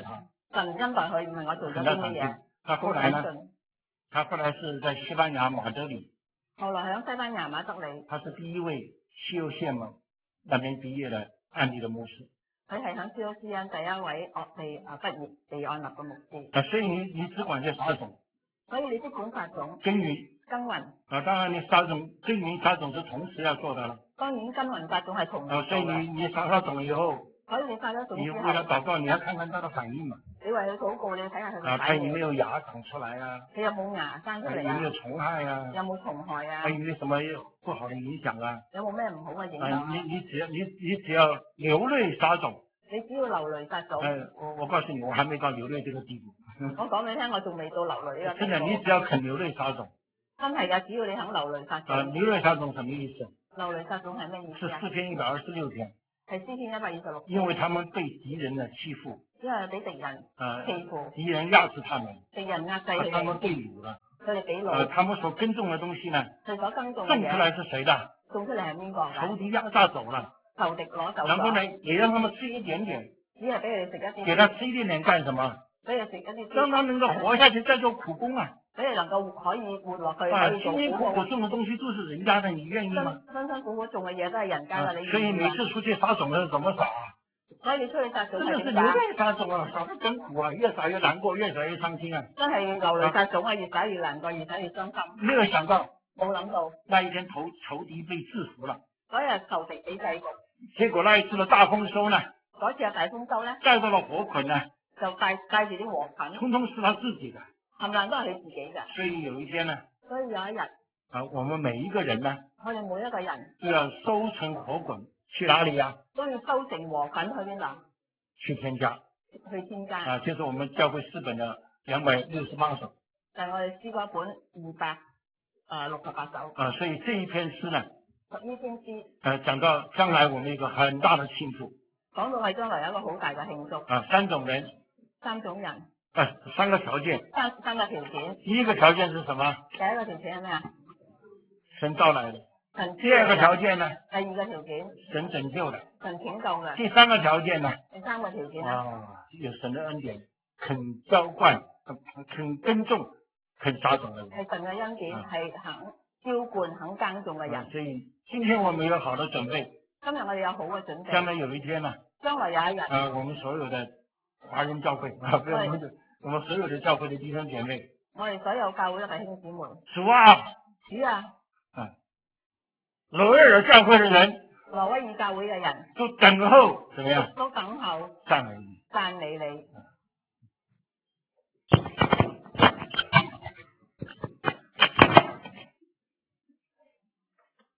神恩待佢，唔係我做咗很大長進。 啲乜嘢。 他後來呢？ 好長進他後來是在西班牙馬德里， 後來喺西班牙馬德里， 他是第一位西歐縣嘛那邊畢業的安利的牧師。 佢係喺西歐斯恩第一位我哋啊畢業被按立嘅牧師。 啊，所以你你只管去撒種， 所以你即管撒種、 耕耘。 耕耘。 啊，當然你撒種、耕耘、撒種是同時要做的了。 當然耕耘撒種係同時啊，所以你你撒咗種以後， 所以你撒咗種你之後， 為了禱告，你要看看他的反應嘛。 你為佢禱告，你要睇下佢嘅啊，他有反應。 沒有芽長出來啊？ 佢有冇芽生出嚟啊？ 有沒有蟲害啊？ 有冇蟲害啊？ 有沒有什麼不好的影響啊？ 有冇咩唔好嘅影響啊， 啊？ 你你只要你你只要流淚撒種。 你只要流淚撒種。 哎，我我告訴你，我還沒到流淚這個地步。 我講俾你聽，我仲未到流淚呢個地步。 真的，你只要肯流淚撒種。 真係㗎，只要你肯流淚撒種。 啊，流淚撒種什麼意思？ 流淚撒種係咩意思啊？ 是四篇一百二十六篇。 係詩篇一百二十六。 因為他們被敵人的欺負。 因為俾敵人啊， 欺負。 敵人壓制他們。 敵人壓制啊， 佢他們哋。 被擄了。 佢哋俾擄。 啊，他們所耕種的東西呢？ 佢所耕種嘅嘢。 種出來是誰的？ 種出嚟係邊個㗎？ 仇敵壓榨走了。 仇敵攞走咗。 然後呢，也讓他們吃一點點。 只係俾佢哋食一啲。 給他吃一點點幹什麼？ 俾佢食一啲。 讓他能夠活下去，再做苦工啊！ 俾你能夠可以活落去。 啊， 可以做辛辛苦苦苦種的東西都是人家的，你願意嗎？ 辛辛苦苦種嘅嘢都係人家嘅，你願意嗎？ 所以每次出去撒種的怎麼撒？ 所以你出去撒種真的是流淚撒種啊，撒得真苦啊，越撒越難過，越撒越傷心啊！ 真係流淚撒種啊，越撒越難過，越撒越傷心。 沒有想到， 冇諗到那一天仇仇敵被制服了。 嗰日仇敵俾制服。 結果那一次的大豐收呢？ 嗰次嘅大豐收呢？ 帶到了禾捆呢？ 就帶帶住啲禾捆。 通通是他自己的。 冚唪唥都係佢自己嘅。 所以有一天呢？ 所以有一日。 啊，我們每一個人呢？ 我哋每一個人。 都要收成禾捆，去哪裡呀？ 都要收成禾捆去邊度？ 去天家。 去天家。 啊，就是我們教會四本的兩百六十八首。 就係我哋詩歌本二百誒六十八首。 啊，所以這一篇詩呢？ 呢篇詩。 誒，講到將來我們一個很大的慶祝。 講到係將來有一個好大嘅慶祝。 啊，三種人。 三種人。 啊，三個條件。 三三個條件。 第一個條件是什麼？ 第一個條件係咩啊？ 神招來的。 神。 第二個條件呢？ 第二個條件。 神拯救的。 神拯救嘅。 第三個條件呢？ 第三個條件呢？ 啊，有神的恩典，肯澆灌，肯耕種，肯撒種的人。 係神嘅恩典，係肯澆灌、肯耕種嘅人。 啊，所以今天我們有好的準備。 今日我哋有好嘅準備。 將來有一天呢？ 將來有一日。 啊，我們所有的華人教會啊，不是我們，我們所有的教會的弟兄姐妹。 我哋所有教會嘅弟兄姊妹。 主啊！ 主啊！ 啊，羅威爾教會的人。 羅威爾教會嘅人。 都等候，怎麼樣？ 都等候。 讚美你。 讚美你。